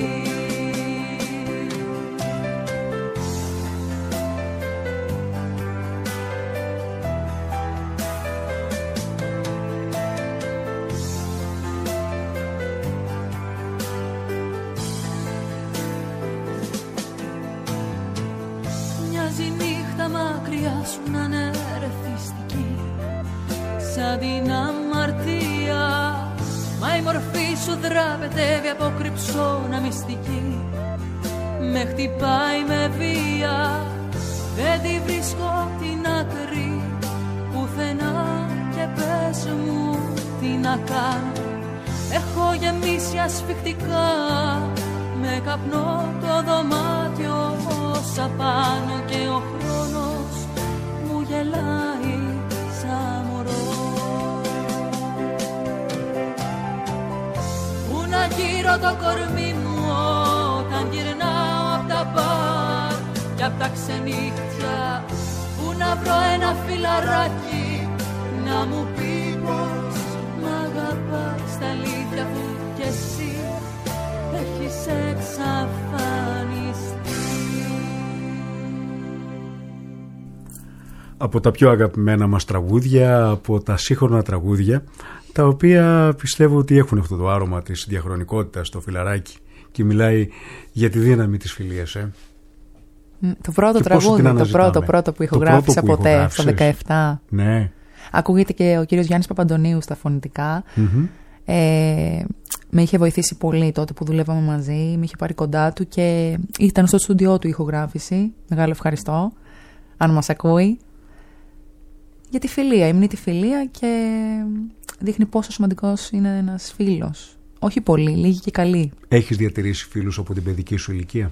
Μοιάζει νύχτα μακριά σου να είναι ρεθιστική σαν την αμαρτία. Μα η μορφή σου δραπετεύει από κρυψώνα μυστική. Με χτυπάει με βία, δεν τη βρίσκω την άκρη πουθενά και πες μου να κάνω. Έχω γεμίσει ασφυκτικά με καπνό το δωμάτιο όσα πάνω και ο χρόνος μου γελάει σαν μωρό. Πού να γύρω το κορμί μου όταν γυρνάω απ' τα μπαρ και απ' τα ξενύχτια, πού να βρω ένα φιλαράκι να μου πει πως μ' αγαπάς στα αλήθεια που κι εσύ έχεις εξαφανιστεί. Από τα πιο αγαπημένα μας τραγούδια, από τα σύγχρονα τραγούδια, τα οποία πιστεύω ότι έχουν αυτό το άρωμα της διαχρονικότητας στο φιλαράκι και μιλάει για τη δύναμη της φιλίας. Το πρώτο τραγούδι, το πρώτο που ηχογράφησα ποτέ, στο 17. Ναι. Ακούγεται και ο κύριος Γιάννης Παπαντονίου στα φωνητικά. Με είχε βοηθήσει πολύ τότε που δουλεύαμε μαζί, με είχε πάρει κοντά του και ήταν στο στούντιό του η ηχογράφηση. Μεγάλο ευχαριστώ, αν μας ακούει. Για τη φιλία, υμνεί τη φιλία και δείχνει πόσο σημαντικός είναι ένας φίλος. Όχι πολύ, λίγοι και καλοί. Έχεις διατηρήσει φίλους από την παιδική σου ηλικία?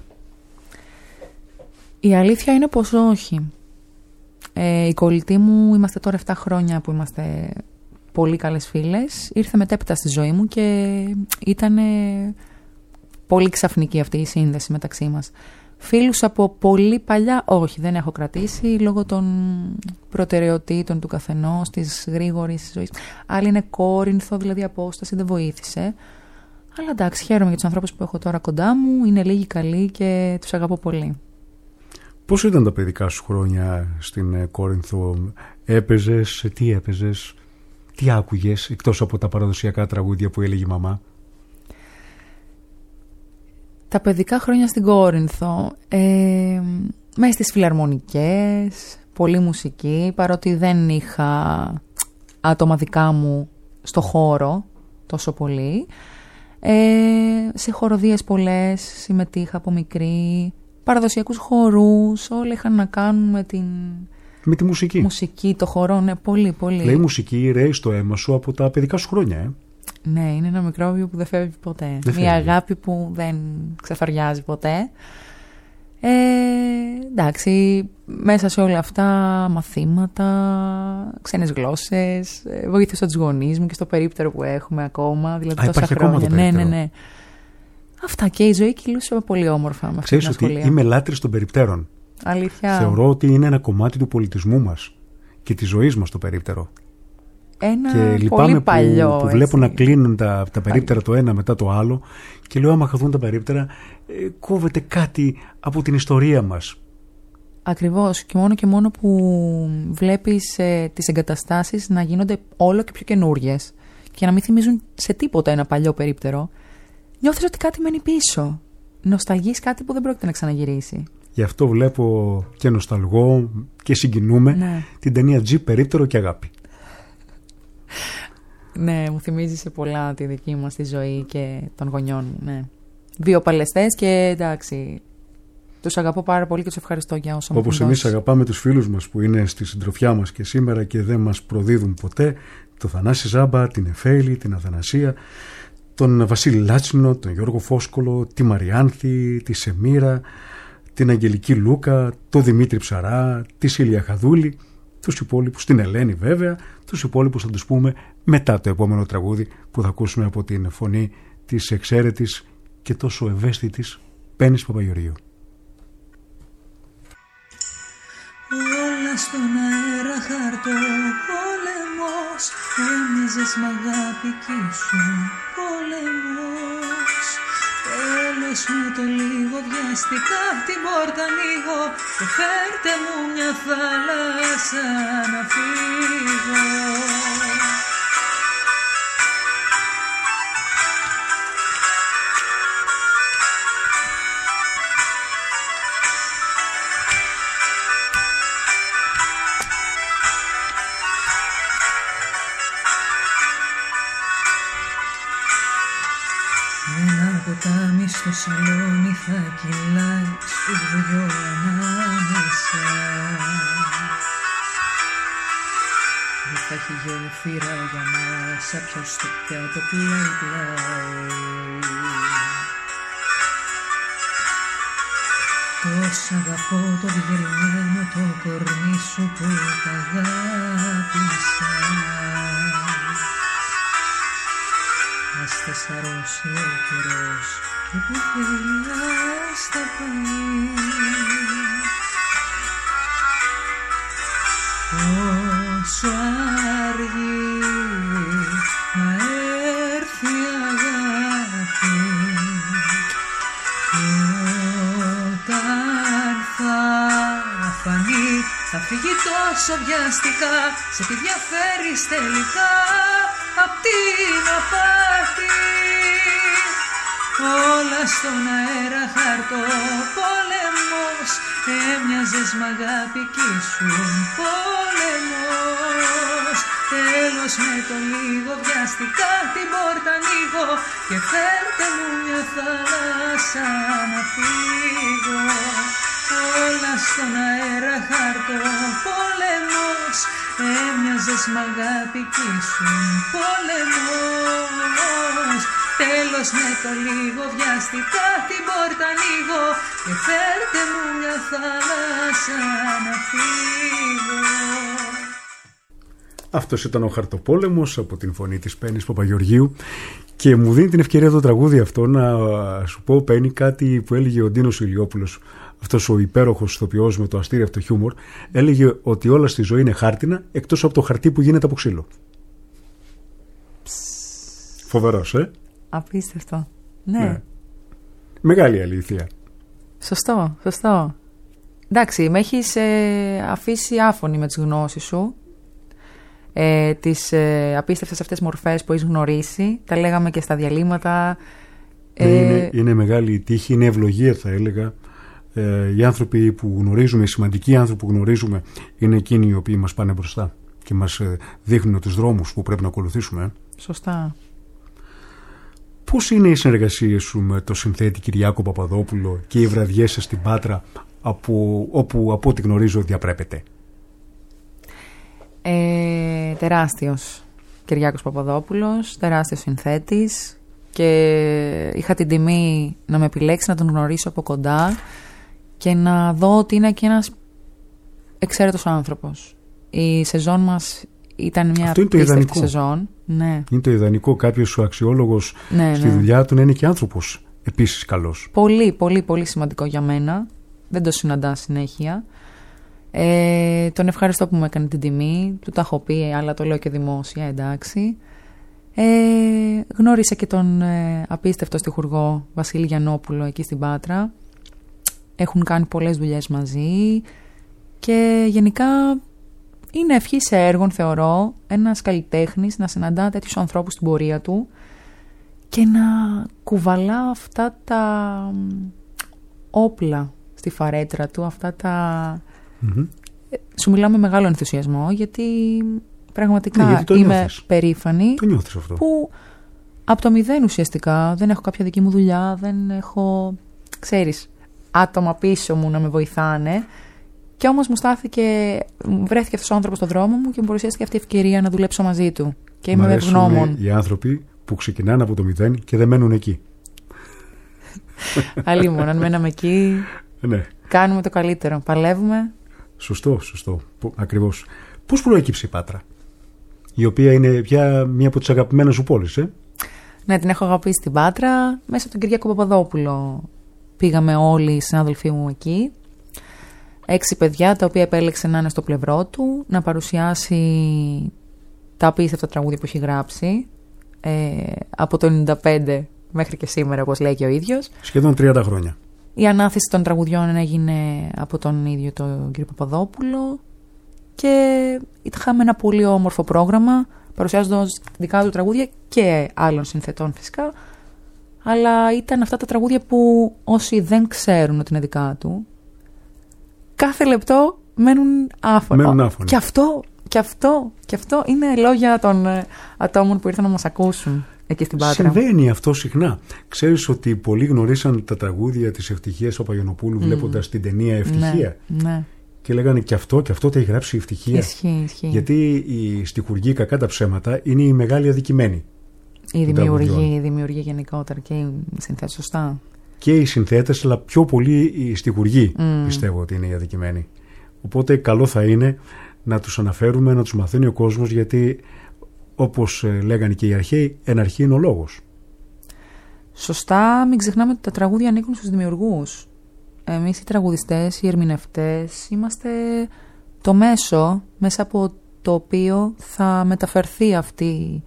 Η αλήθεια είναι πως όχι. Η κολλητή μου, είμαστε τώρα 7 χρόνια που είμαστε πολύ καλές φίλες. Ήρθε μετέπειτα στη ζωή μου και ήταν πολύ ξαφνική αυτή η σύνδεση μεταξύ μας. Φίλους από πολύ παλιά, όχι, δεν έχω κρατήσει λόγω των προτεραιοτήτων του καθενός, της γρήγορης ζωής. Άλλη είναι Κόρινθο, δηλαδή απόσταση, δεν βοήθησε. Αλλά εντάξει, χαίρομαι για τους ανθρώπους που έχω τώρα κοντά μου, είναι λίγοι καλοί και τους αγαπώ πολύ. Πώς ήταν τα παιδικά σου χρόνια στην Κόρινθο? Έπαιζες, τι άκουγες εκτός από τα παραδοσιακά τραγούδια που έλεγε η μαμά? Τα παιδικά χρόνια στην Κόρινθο, μέσα στις φιλαρμονικές, πολύ μουσική, παρότι δεν είχα άτομα δικά μου στο χώρο τόσο πολύ. Σε χοροδίες πολλές συμμετείχα από μικρή, παραδοσιακούς χορούς, όλα είχαν να κάνουν με τη μουσική. Μουσική, το χορό, ναι, πολύ, πολύ. Λέει, η μουσική ρέει στο αίμα σου από τα παιδικά σου χρόνια, Ναι, είναι ένα μικρόβιο που δεν φεύγει ποτέ. Μια αγάπη που δεν ξαφαριάζει ποτέ. Εντάξει, μέσα σε όλα αυτά μαθήματα, ξένες γλώσσες, βοήθησα τους γονείς μου και στο περίπτερο που έχουμε ακόμα, δηλαδή τόσα χρόνια. Ναι. Αυτά, και η ζωή κυλούσε πολύ όμορφα με αυτή την ασχολία. Ξέρεις ότι είμαι λάτρης των περιπτέρων. Αλήθεια. Θεωρώ ότι είναι ένα κομμάτι του πολιτισμού μας και της ζωής μας το περίπτερο. Και λυπάμαι που βλέπω να κλείνουν τα περίπτερα το ένα μετά το άλλο και λέω, άμα χαθούν τα περίπτερα, κόβεται κάτι από την ιστορία μας. Ακριβώς, και μόνο που βλέπεις τις εγκαταστάσεις να γίνονται όλο και πιο καινούριες και να μην θυμίζουν σε τίποτα ένα παλιό περίπτερο, νιώθεις ότι κάτι μένει πίσω. Νοσταλγείς κάτι που δεν πρόκειται να ξαναγυρίσει. Γι' αυτό βλέπω και νοσταλγώ και συγκινούμε την ταινία G, περίπτερο και αγάπη. Ναι, μου θυμίζει σε πολλά τη δική μας τη ζωή και των γονιών μου. Ναι. Βιοπαλαιστές και εντάξει, τους αγαπώ πάρα πολύ και τους ευχαριστώ για όσα μου έχουν δώσει. Όπως εμείς αγαπάμε τους φίλους μας που είναι στη συντροφιά μας και σήμερα και δεν μας προδίδουν ποτέ, το Θανάση Ζάμπα, την Εφέλη, την Αθανασία, τον Βασίλη Λάτσινο, τον Γιώργο Φόσκολο, τη Μαριάνθη, τη Σεμίρα, την Αγγελική Λούκα, τον Δημήτρη Ψαρά, τη Σίλια Χαδούλη, τους υπόλοιπους, την Ελένη βέβαια, τους υπόλοιπους θα τους πούμε μετά το επόμενο τραγούδι που θα ακούσουμε από την φωνή της εξαίρετης και τόσο ευαίσθητης Πέννης Παπαγεωργίου. Όλα στον αέρα χαρτό πόλεμος, έμοιαζες μ' αγάπη κι ήσουν πόλεμος. Τέλος με το λίγο βιαστικά την πόρτα ανοίγω και φέρτε μου μια θάλασσα να φύγω. Ένα ποτάμι στο σαλόνι θα κυλάει στους δυο ανάμεσα. Δεν θα έχει γέφυρα για μας, ποιος το πια το πλάι. Τόσο αγαπώ το διαιρημένο το κορμί σου που τα αγάπησα. Ας θεσσαρώσει ο καιρός και που θέλει ας τα πάει. Πόσο αργεί να έρθει η αγάπη και όταν θα φανεί θα φύγει τόσο βιαστικά. Σε τι διαφέρεις τελικά απ' την απάτη. Όλα στον αέρα χαρτό πόλεμος, έμοιαζες μ' αγάπη κι ήσουν πόλεμος. Τέλος με το λίγο βιαστικά την πόρτα ανοίγω και φέρτε μου μια θάλασσα να φύγω. Όλα στον αέρα χαρτό πόλεμος, έμοιαζες μ' αγάπη κι ήσουν πόλεμος. Τέλος με το λίγο βιαστικά την πόρτα ανοίγω και φέρτε μου μια θάλασσα να φύγω. Αυτός ήταν ο Χαρτοπόλεμος από την φωνή της Πέννης Παπαγεωργίου και μου δίνει την ευκαιρία το τραγούδι αυτό να σου πω, Πέννη, κάτι που έλεγε ο Ντίνος Ηλιόπουλος, αυτός ο υπέροχος ηθοποιός με το αστήριαυτο χιούμορ. Έλεγε ότι όλα στη ζωή είναι χάρτινα εκτός από το χαρτί που γίνεται από ξύλο. Φοβερός, Απίστευτο. Ναι. Μεγάλη αλήθεια. Σωστό, σωστό. Εντάξει, με έχεις αφήσει άφωνη με τις γνώσεις σου. Τις απίστευτες αυτές μορφές που έχεις γνωρίσει. Τα λέγαμε και στα διαλύματα. Είναι μεγάλη η τύχη, είναι ευλογία θα έλεγα. Οι άνθρωποι που γνωρίζουμε, οι σημαντικοί άνθρωποι που γνωρίζουμε είναι εκείνοι οι οποίοι μας πάνε μπροστά και μας δείχνουν τους δρόμους που πρέπει να ακολουθήσουμε. Σωστά. Πώς είναι οι συνεργασίες σου με το συνθέτη Κυριάκο Παπαδόπουλο και οι βραδιές σας στην Πάτρα όπου από ό,τι γνωρίζω διαπρέπετε? Τεράστιος Κυριάκος Παπαδόπουλος, τεράστιος συνθέτης και είχα την τιμή να με επιλέξει να τον γνωρίσω από κοντά και να δω ότι είναι και ένας εξαίρετος άνθρωπος. Η σεζόν μας ήταν μια απίστευτη σεζόν. Ναι. Είναι το ιδανικό κάποιος ο αξιόλογος στη δουλειά του να είναι και άνθρωπος επίσης καλός. Πολύ, πολύ, πολύ σημαντικό για μένα. Δεν το συναντά συνέχεια. Τον ευχαριστώ που μου έκανε την τιμή. Του τα έχω πει, αλλά το λέω και δημόσια, εντάξει. Γνώρισα και τον απίστευτο στιχουργό Βασίλη Γιαννόπουλο εκεί στην Πάτρα. Έχουν κάνει πολλές δουλειές μαζί και γενικά είναι ευχή σε έργων, θεωρώ, ένας καλλιτέχνης να συναντά τέτοιους ανθρώπους στην πορεία του και να κουβαλά αυτά τα όπλα στη φαρέτρα του, αυτά τα... Σου μιλάω με μεγάλο ενθουσιασμό γιατί πραγματικά είμαι περήφανη. Το νιώθεις αυτό. Που από το μηδέν ουσιαστικά δεν έχω κάποια δική μου δουλειά, δεν έχω, ξέρεις, άτομα πίσω μου να με βοηθάνε. Και όμως βρέθηκε αυτός ο άνθρωπος στον δρόμο μου και μου παρουσιάστηκε αυτή η ευκαιρία να δουλέψω μαζί του. Και είμαι ευγνώμων. Οι άνθρωποι που ξεκινάνε από το μηδέν και δεν μένουν εκεί. Αλλήμον, αν μέναμε εκεί, ναι. Κάνουμε το καλύτερο. Παλεύουμε. Σωστό. Ακριβώς. Πώς προέκυψε η Πάτρα, η οποία είναι πια μία από τις αγαπημένες σου πόλεις, Ναι, την έχω αγαπήσει την Πάτρα. Μέσα από τον Κυριάκο Παπαδόπουλο πήγαμε όλοι οι συνάδελφοί μου εκεί. 6 παιδιά τα οποία επέλεξε να είναι στο πλευρό του, να παρουσιάσει τα απίστευτα τραγούδια που έχει γράψει από το 95 μέχρι και σήμερα, όπως λέει και ο ίδιος. Σχεδόν 30 χρόνια. Η ανάθεση των τραγουδιών έγινε από τον ίδιο τον κύριο Παπαδόπουλο και είχαμε ένα πολύ όμορφο πρόγραμμα παρουσιάζοντας δικά του τραγούδια και άλλων συνθετών φυσικά, αλλά ήταν αυτά τα τραγούδια που όσοι δεν ξέρουν ότι είναι δικά του κάθε λεπτό μένουν άφωνα. Και αυτό είναι λόγια των ατόμων που ήρθαν να μας ακούσουν εκεί στην Πάτρα. Συμβαίνει αυτό συχνά. Ξέρεις ότι πολλοί γνωρίσαν τα τραγούδια της Ευτυχίας Παπαγιαννοπούλου βλέποντας την ταινία Ευτυχία. Ναι. και λέγανε και αυτό το έχει γράψει η Ευτυχία. Ισχύει. Γιατί οι στιχουργοί, κακά τα ψέματα, είναι οι μεγάλοι αδικημένοι. Οι δημιουργοί γενικότερα και οι συνθέτες, σωστά. Και οι συνθέτες, αλλά πιο πολύ οι στιχουργοί πιστεύω ότι είναι οι αδικημένοι. Οπότε καλό θα είναι να τους αναφέρουμε, να τους μαθαίνει ο κόσμος, γιατί όπως λέγανε και οι αρχαίοι, εν αρχή είναι ο λόγος. Σωστά, μην ξεχνάμε ότι τα τραγούδια ανήκουν στους δημιουργούς. Εμείς οι τραγουδιστές, οι ερμηνευτές, είμαστε το μέσο μέσα από το οποίο θα μεταφερθεί αυτή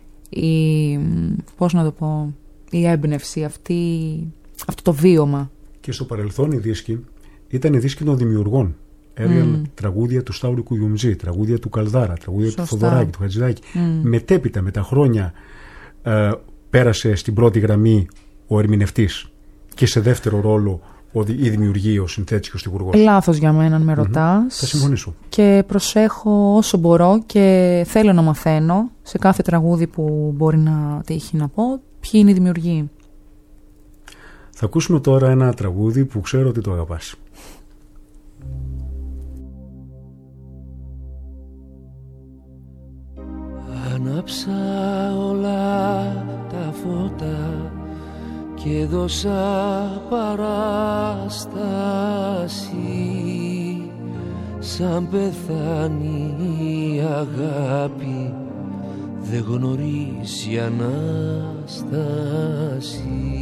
η έμπνευση, αυτό το βίωμα. Και στο παρελθόν οι δίσκοι ήταν οι δίσκοι των δημιουργών. Έργαν τραγούδια του Σταύρου Κουγιουμτζή, τραγούδια του Καλδάρα, τραγούδια του Θοδωράκη, του Χατζηδάκη. Μετέπειτα, με τα χρόνια, πέρασε στην πρώτη γραμμή ο ερμηνευτής και σε δεύτερο ρόλο η δημιουργία, ο συνθέτης και ο στιχουργός. Λάθος για μένα, αν με ρωτάς. Θα συμφωνήσω. Και προσέχω όσο μπορώ και θέλω να μαθαίνω σε κάθε τραγούδι που μπορεί να τύχει να πω ποιοι είναι οι δημιουργοί. Θα ακούσουμε τώρα ένα τραγούδι που ξέρω ότι το αγαπάς. Άναψα όλα τα φώτα και δώσα παράσταση, σαν πεθάνει η αγάπη δεν γνωρίζει ανάσταση.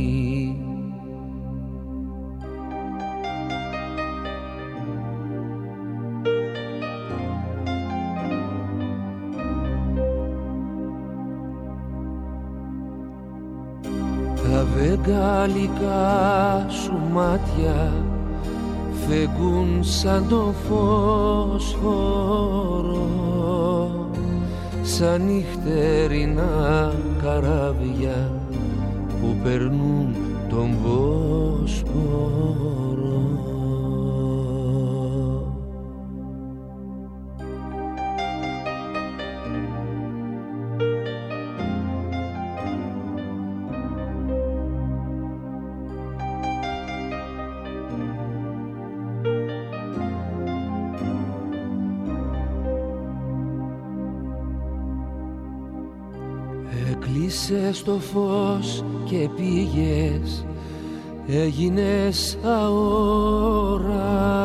Τα βεγγαλικά σου μάτια φεγγούν σαν το φωσφόρο, σαν νυχτερινά καράβια που περνούν τον Βόσπορο. Έκλεισες το φως και πήγες, έγινες αόρατη,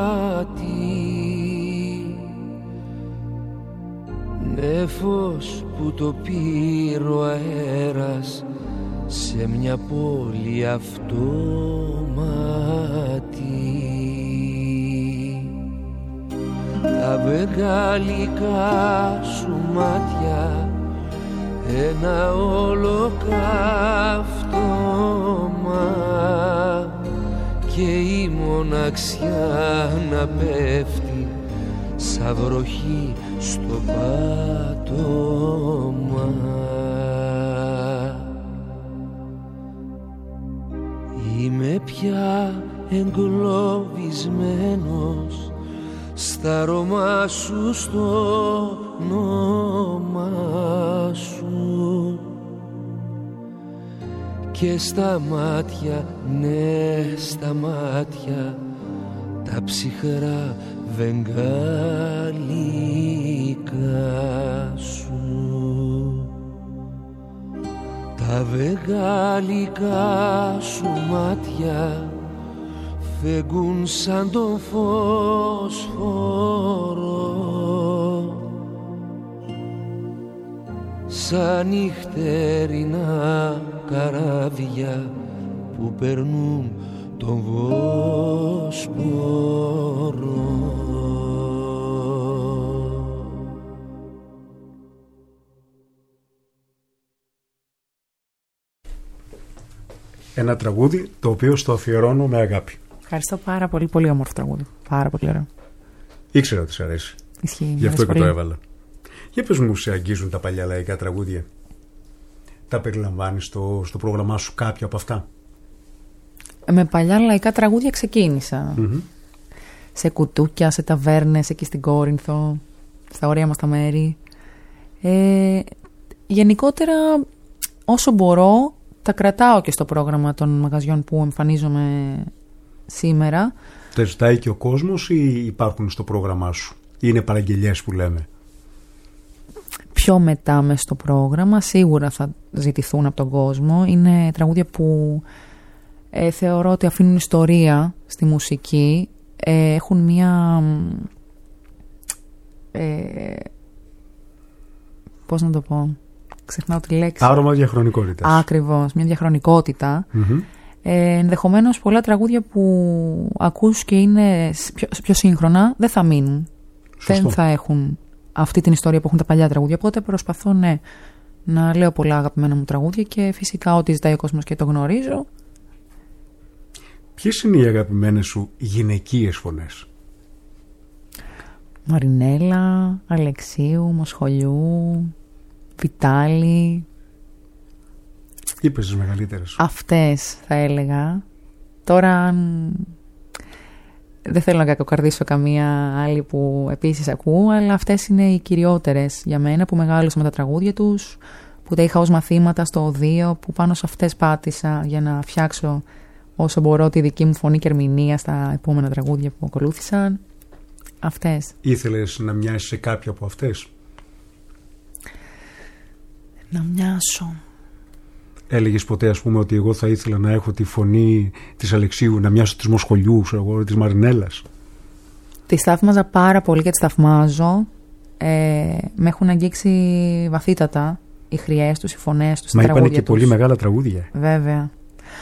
νέφος που το πήρε ο αέρας σε μια πόλη αυτόματη. Τα βεγγαλικά σου μάτια ένα ολοκαύτωμα και η μοναξιά να πέφτει σαν βροχή στο πάτωμα. Είμαι πια εγκλωβισμένος στα αρώμα σου, στο όνομα σου και στα μάτια, ναι στα μάτια τα ψυχρά βεγγαλικά σου. Τα βεγγαλικά σου μάτια φεγγούν σαν τον φωσφόρο, σαν νυχτερινά καράβια που περνούν τον Βόσπορο. Ένα τραγούδι το οποίο στο αφιερώνω με αγάπη. Ευχαριστώ πάρα πολύ, πολύ όμορφο τραγούδι. Πάρα πολύ ωραίο. Ήξερα ότι σ' αρέσει. Ισχύει. Γι' αυτό και το έβαλα. Για πες μου, σε αγγίζουν τα παλιά λαϊκά τραγούδια? Τα περιλαμβάνεις στο πρόγραμμά σου κάποια από αυτά? Με παλιά λαϊκά τραγούδια ξεκίνησα. Σε κουτούκια, σε ταβέρνες, εκεί στην Κόρινθο, στα ωραία μας τα μέρη. Γενικότερα, όσο μπορώ, τα κρατάω και στο πρόγραμμα των μαγαζιών που εμφανίζομαι σήμερα, Τα ζητάει και ο κόσμος ή υπάρχουν στο πρόγραμμά σου? Είναι παραγγελιές που λέμε? Πιο μετά μες στο πρόγραμμα σίγουρα θα ζητηθούν από τον κόσμο. Είναι τραγούδια που θεωρώ ότι αφήνουν ιστορία στη μουσική. Έχουν μία... πώς να το πω... Ξεχνάω τη λέξη. Άρωμα διαχρονικότητας. Ακριβώς, μια διαχρονικότητα. Ενδεχομένως πολλά τραγούδια που ακούς και είναι πιο σύγχρονα δεν θα μείνουν. Σωστό. Δεν θα έχουν αυτή την ιστορία που έχουν τα παλιά τραγούδια. Οπότε προσπαθώ να λέω πολλά αγαπημένα μου τραγούδια και φυσικά ό,τι ζητάει ο κόσμος και το γνωρίζω. Ποιες είναι οι αγαπημένες σου γυναικείες φωνές? Μαρινέλα, Αλεξίου, Μοσχολιού, Βιτάλη. Είπες τις μεγαλύτερες. Αυτές θα έλεγα. Τώρα δεν θέλω να κακοκαρδίσω καμία άλλη που επίσης ακούω, αλλά αυτές είναι οι κυριότερες για μένα που μεγάλωσα με τα τραγούδια τους, που τα είχα ως μαθήματα στο οδείο, που πάνω σε αυτές πάτησα για να φτιάξω όσο μπορώ τη δική μου φωνή και ερμηνεία στα επόμενα τραγούδια που ακολούθησαν. Αυτές. Ήθελες να μοιάσεις σε κάποια από αυτές? Να μοιάσω. Έλεγες ποτέ, ας πούμε, ότι εγώ θα ήθελα να έχω τη φωνή της Αλεξίου, να μοιάσω της Μοσχολιού, της Μαρινέλας? Τις θαύμαζα πάρα πολύ και τις θαυμάζω. Με έχουν αγγίξει βαθύτατα οι χρειές τους, οι φωνές τους, Μα τα τραγούδια είπανε και τους. πολύ μεγάλα τραγούδια. Βέβαια.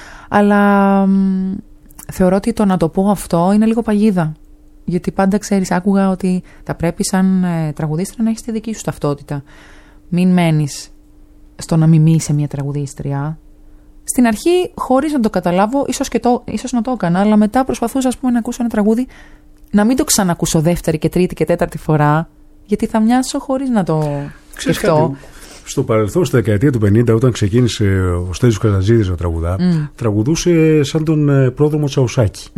Αλλά θεωρώ ότι το να το πω αυτό είναι λίγο παγίδα. Γιατί πάντα ξέρεις, άκουγα ότι θα πρέπει σαν τραγουδίστρια να έχεις τη δική σου ταυτότητα. Μην μένεις στο να μιμήσει μια τραγουδίστρια. Στην αρχή, χωρίς να το καταλάβω, ίσως να το έκανα, αλλά μετά προσπαθούσα, ας πούμε, να ακούσω ένα τραγούδι, να μην το ξανακούσω δεύτερη και τρίτη και τέταρτη φορά, γιατί θα μοιάσω χωρίς να το σκεφτώ. Στο παρελθόν, στη δεκαετία του 50, όταν ξεκίνησε ο Στέλιος Καζατζίδης να τραγουδά, τραγουδούσε σαν τον πρόδρομο Τσαουσάκη.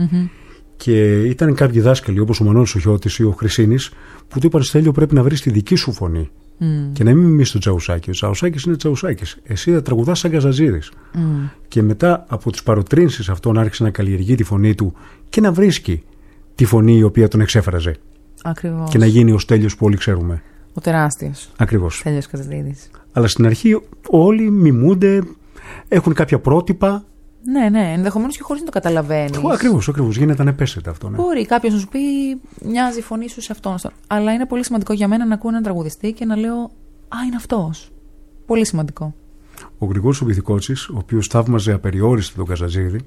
Και ήταν κάποιοι δάσκαλοι, όπως ο Μανώλης ο Χιώτης ή ο Χρυσίνης, που του είπαν: Στέλιο, πρέπει να βρεις τη δική σου φωνή. Και να μην μιμήσεις τον Τσαουσάκη. Ο Τσαουσάκης είναι Τσαουσάκης. Εσύ θα τραγουδάς σαν Καζατζίδης. Και μετά από τις παροτρύνσεις αυτών άρχισε να καλλιεργεί τη φωνή του και να βρίσκει τη φωνή η οποία τον εξέφραζε. Ακριβώς. Και να γίνει ο Στέλιος που όλοι ξέρουμε. Ο τεράστιος. Ακριβώς. Στέλιος Καζατζίδης. Αλλά στην αρχή όλοι μιμούνται, έχουν κάποια πρότυπα. Ναι, ενδεχομένως και χωρίς να το καταλαβαίνεις. Ακριβώς. Γίνεται ανεπαίσθητα αυτό. Ναι. Μπορεί κάποιος να σου πει: μοιάζει η φωνή σου σε αυτόν. Αλλά είναι πολύ σημαντικό για μένα να ακούω έναν τραγουδιστή και να λέω: Α, είναι αυτός. Πολύ σημαντικό. Ο Γρηγόρης ο Βυθικότσης, ο οποίος θαύμαζε απεριόριστα τον Καζατζίδη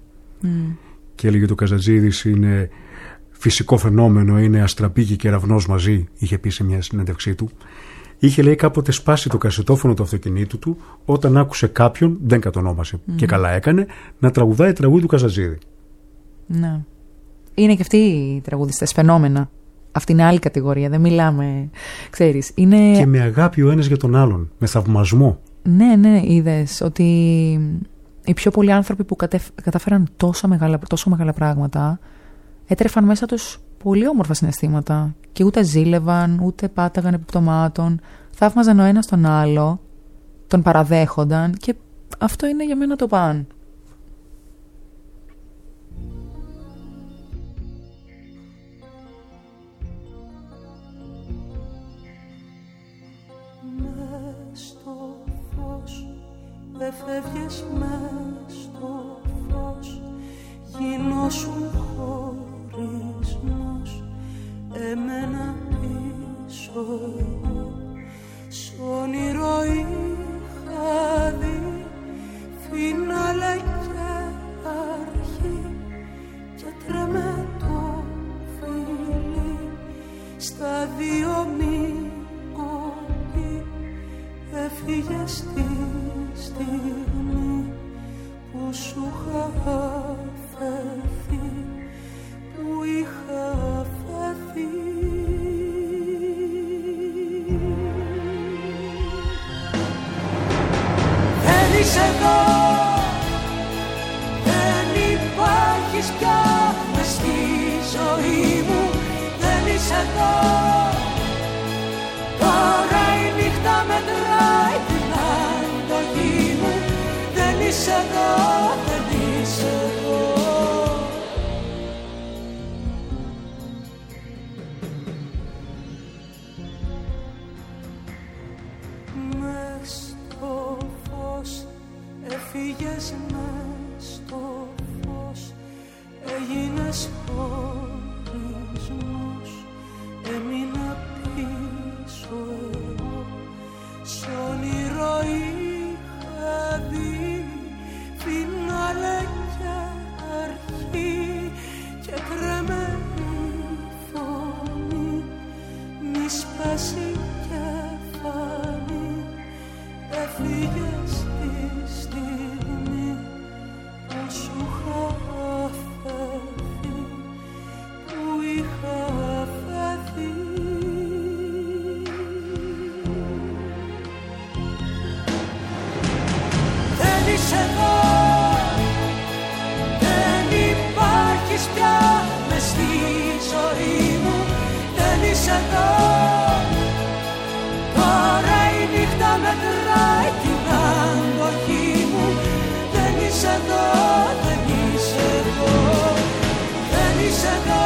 και έλεγε ότι ο Καζατζίδης είναι φυσικό φαινόμενο, είναι αστραπή και κεραυνός μαζί, είχε πει σε μια συνέντευξή του. Είχε, λέει, κάποτε σπάσει το κασετόφωνο του αυτοκινήτου του όταν άκουσε κάποιον, δεν κατονόμασε και καλά έκανε, να τραγουδάει τραγούδι του Καζατζίδη. Ναι. Είναι και αυτοί οι τραγουδιστές φαινόμενα. Αυτή είναι άλλη κατηγορία, δεν μιλάμε, ξέρεις. Είναι... Και με αγάπη ο ένας για τον άλλον, με θαυμασμό. Ναι, είδες ότι οι πιο πολλοί άνθρωποι που καταφέραν τόσο μεγάλα πράγματα έτρεφαν μέσα τους πολύ όμορφα συναισθήματα και ούτε ζήλευαν, ούτε πάταγαν επί πτωμάτων. Θαύμαζαν ο ένας τον άλλο, τον παραδέχονταν και αυτό είναι για μένα το παν. Μες στο φως, δεν φεύγες μες στο φως, γινώσουν χωρισμός, εμένα πίσω εγώ, σ' όνειρο είχα δει, φινάλε και αρχή, και τρέμε το φίλι, στα δύο μήκοπη, έφυγες τη στιγμή που σου είχα φεθεί, που είχα φεθεί. Δεν είσαι εδώ, δεν υπάρχεις πια μες στη ζωή μου, δεν είσαι εδώ. Τώρα η νύχτα μετράει την αντοχή μου, δεν είσαι εδώ, δεν είσαι εδώ. Έφυγες μες στο φως, έγινες χωρισμός. Έμεινα πίσω εγώ, σ' όνειρο είχα δει φινάλε και αρχή και τρεμένη φωνή, μη σπάσει και φανεί. Έφυγες τη στιγμή που σου είχα φεύγει, που είχα φεύγει. Δεν είσαι εδώ, δεν υπάρχεις πια μες στη ζωή μου. Δεν είσαι εδώ, τώρα η νύχτα μετράει την αντοχή μου. Δεν είσαι εδώ, δεν είσαι εδώ, δεν είσαι εδώ,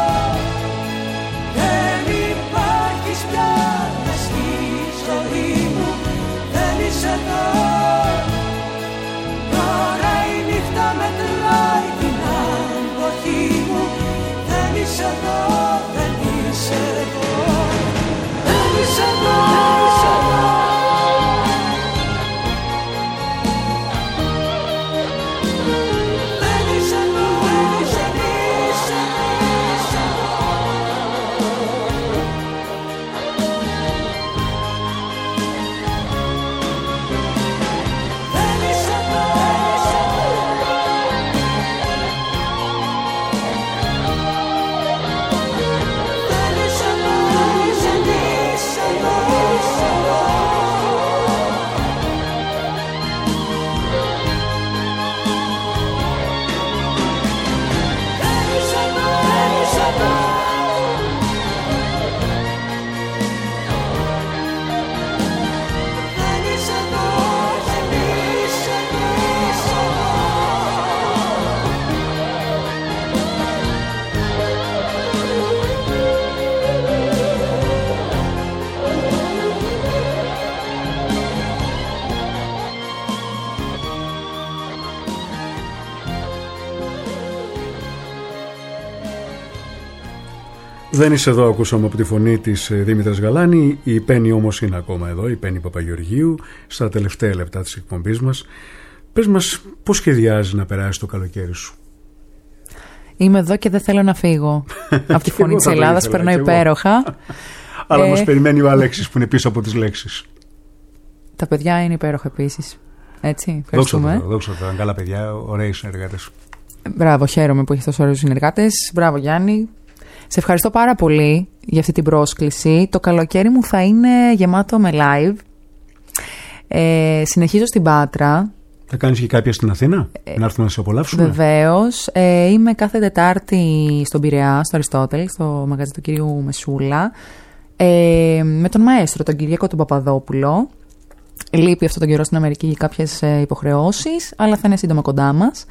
δεν υπάρχεις πια μες στη ζωή μου. Δεν είσαι εδώ, τώρα η νύχτα μετράει την αντοχή μου. Δεν είσαι εδώ, δεν είσαι εδώ, δεν είσαι εδώ, δεν είσαι εδώ. Δεν είσαι εδώ, ακούσαμε από τη φωνή της Δήμητρας Γαλάνη. Η Πέννη όμως είναι ακόμα εδώ, η Πέννη Παπαγεωργίου, στα τελευταία λεπτά της εκπομπής μας. Πες μας, πώς σχεδιάζεις να περάσεις το καλοκαίρι σου? Είμαι εδώ και δεν θέλω να φύγω. Από τη φωνή της Ελλάδας περνώ υπέροχα. Αλλά μας περιμένει ο Αλέξης που είναι πίσω από τις λέξεις. Τα παιδιά είναι υπέροχα επίσης. Έτσι, ευχαριστούμε. Δόξα τω, καλά παιδιά, ωραίοι συνεργάτες. Μπράβο, χαίρομαι που έχεις τόσο ωραίους συνεργάτες. Μπράβο Γιάννη. Σε ευχαριστώ πάρα πολύ για αυτή την πρόσκληση. Το καλοκαίρι μου θα είναι γεμάτο με live. Συνεχίζω στην Πάτρα. Θα κάνεις και κάποια στην Αθήνα, να έρθουμε να σε απολαύσουμε? Βεβαίως. Είμαι κάθε Τετάρτη στον Πειραιά, στο Αριστότελ, στο μαγαζί του κυρίου Μεσούλα. Με τον μαέστρο, τον Κυριάκο τον Παπαδόπουλο. Λείπει αυτόν τον καιρό στην Αμερική για κάποιες υποχρεώσεις, αλλά θα είναι σύντομα κοντά μας.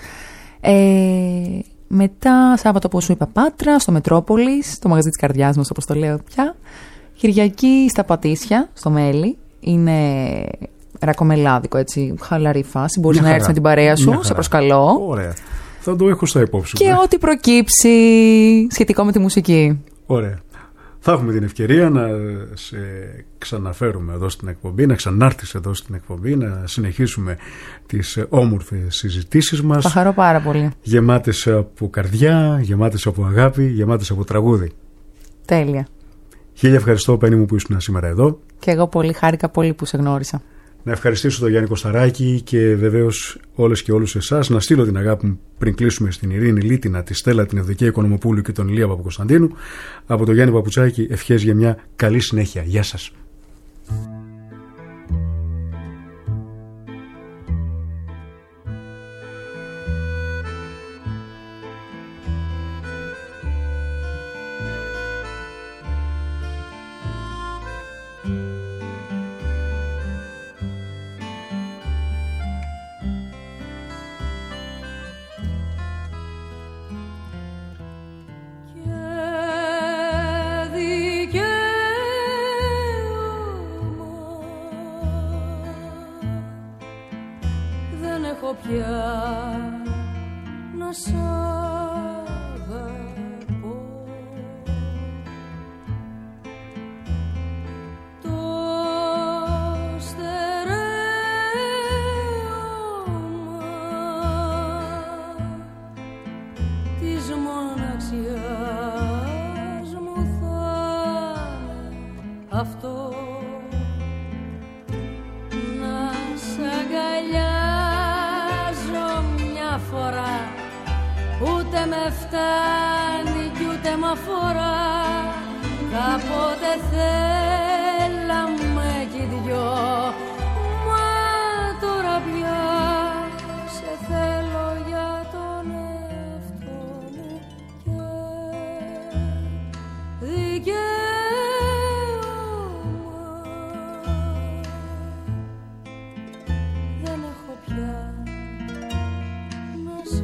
Μετά, Σάββατο, όπως σου είπα, Πάτρα, στο Μετρόπολης, το μαγαζί της καρδιάς μας, όπως το λέω πια. Κυριακή στα Πατήσια, στο Μέλι. Είναι ρακομελάδικο, έτσι, χαλαρή φάση. Μπορείς να έρθεις με την παρέα σου, σε προσκαλώ. Ωραία. Θα το έχω στα υπόψη. Και ό,τι προκύψει σχετικό με τη μουσική. Ωραία. Θα έχουμε την ευκαιρία να σε ξαναφέρουμε εδώ στην εκπομπή, να ξανάρθεις εδώ στην εκπομπή, να συνεχίσουμε τις όμορφες συζητήσεις μας. Θα χαρώ πάρα πολύ. Γεμάτες από καρδιά, γεμάτες από αγάπη, γεμάτες από τραγούδι. Τέλεια. Χίλια ευχαριστώ, Πέννη μου, που ήσουν σήμερα εδώ. Και εγώ πολύ χάρηκα πολύ που σε γνώρισα. Να ευχαριστήσω τον Γιάννη Κωσταράκη και βεβαίως όλες και όλους εσάς. Να στείλω την αγάπη μου πριν κλείσουμε στην Ειρήνη Λίτινα, τη Στέλλα, την Ευδοκία Οικονομοπούλου και τον Ηλία Παπακοσταντίνου. Από τον Γιάννη Παπουτσάκη, ευχές για μια καλή συνέχεια. Γεια σας. έχω πια να σ' αγαπώ. Το στερέωμα της μοναξιάς μου θα είναι αυτό, να σ' αγκαλιάζω μια φορά, ούτε με φτάνει κι ούτε μ' αφορά. Κάποτε θέλαμε κι δυο, μα τώρα πια σε θέλω για τον εαυτό μου και δικαίωμα δεν έχω πια να σ'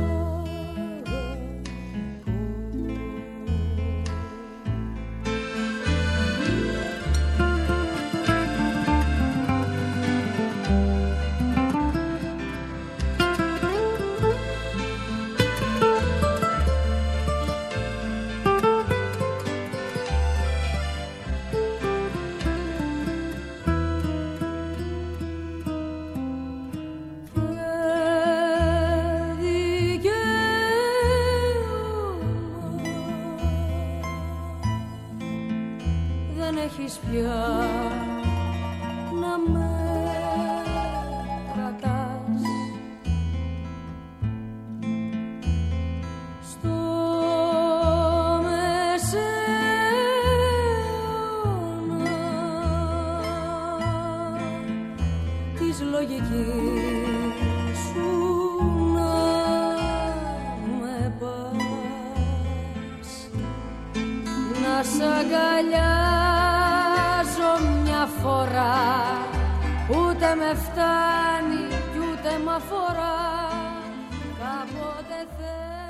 έχεις πια να με κρατάς στο μεσαίωνα της λογικής σου να με πας, να σ' αγκαλιάζω μια φορά, ούτε με φτάνει κι ούτε μ' αφορά. Κάποτε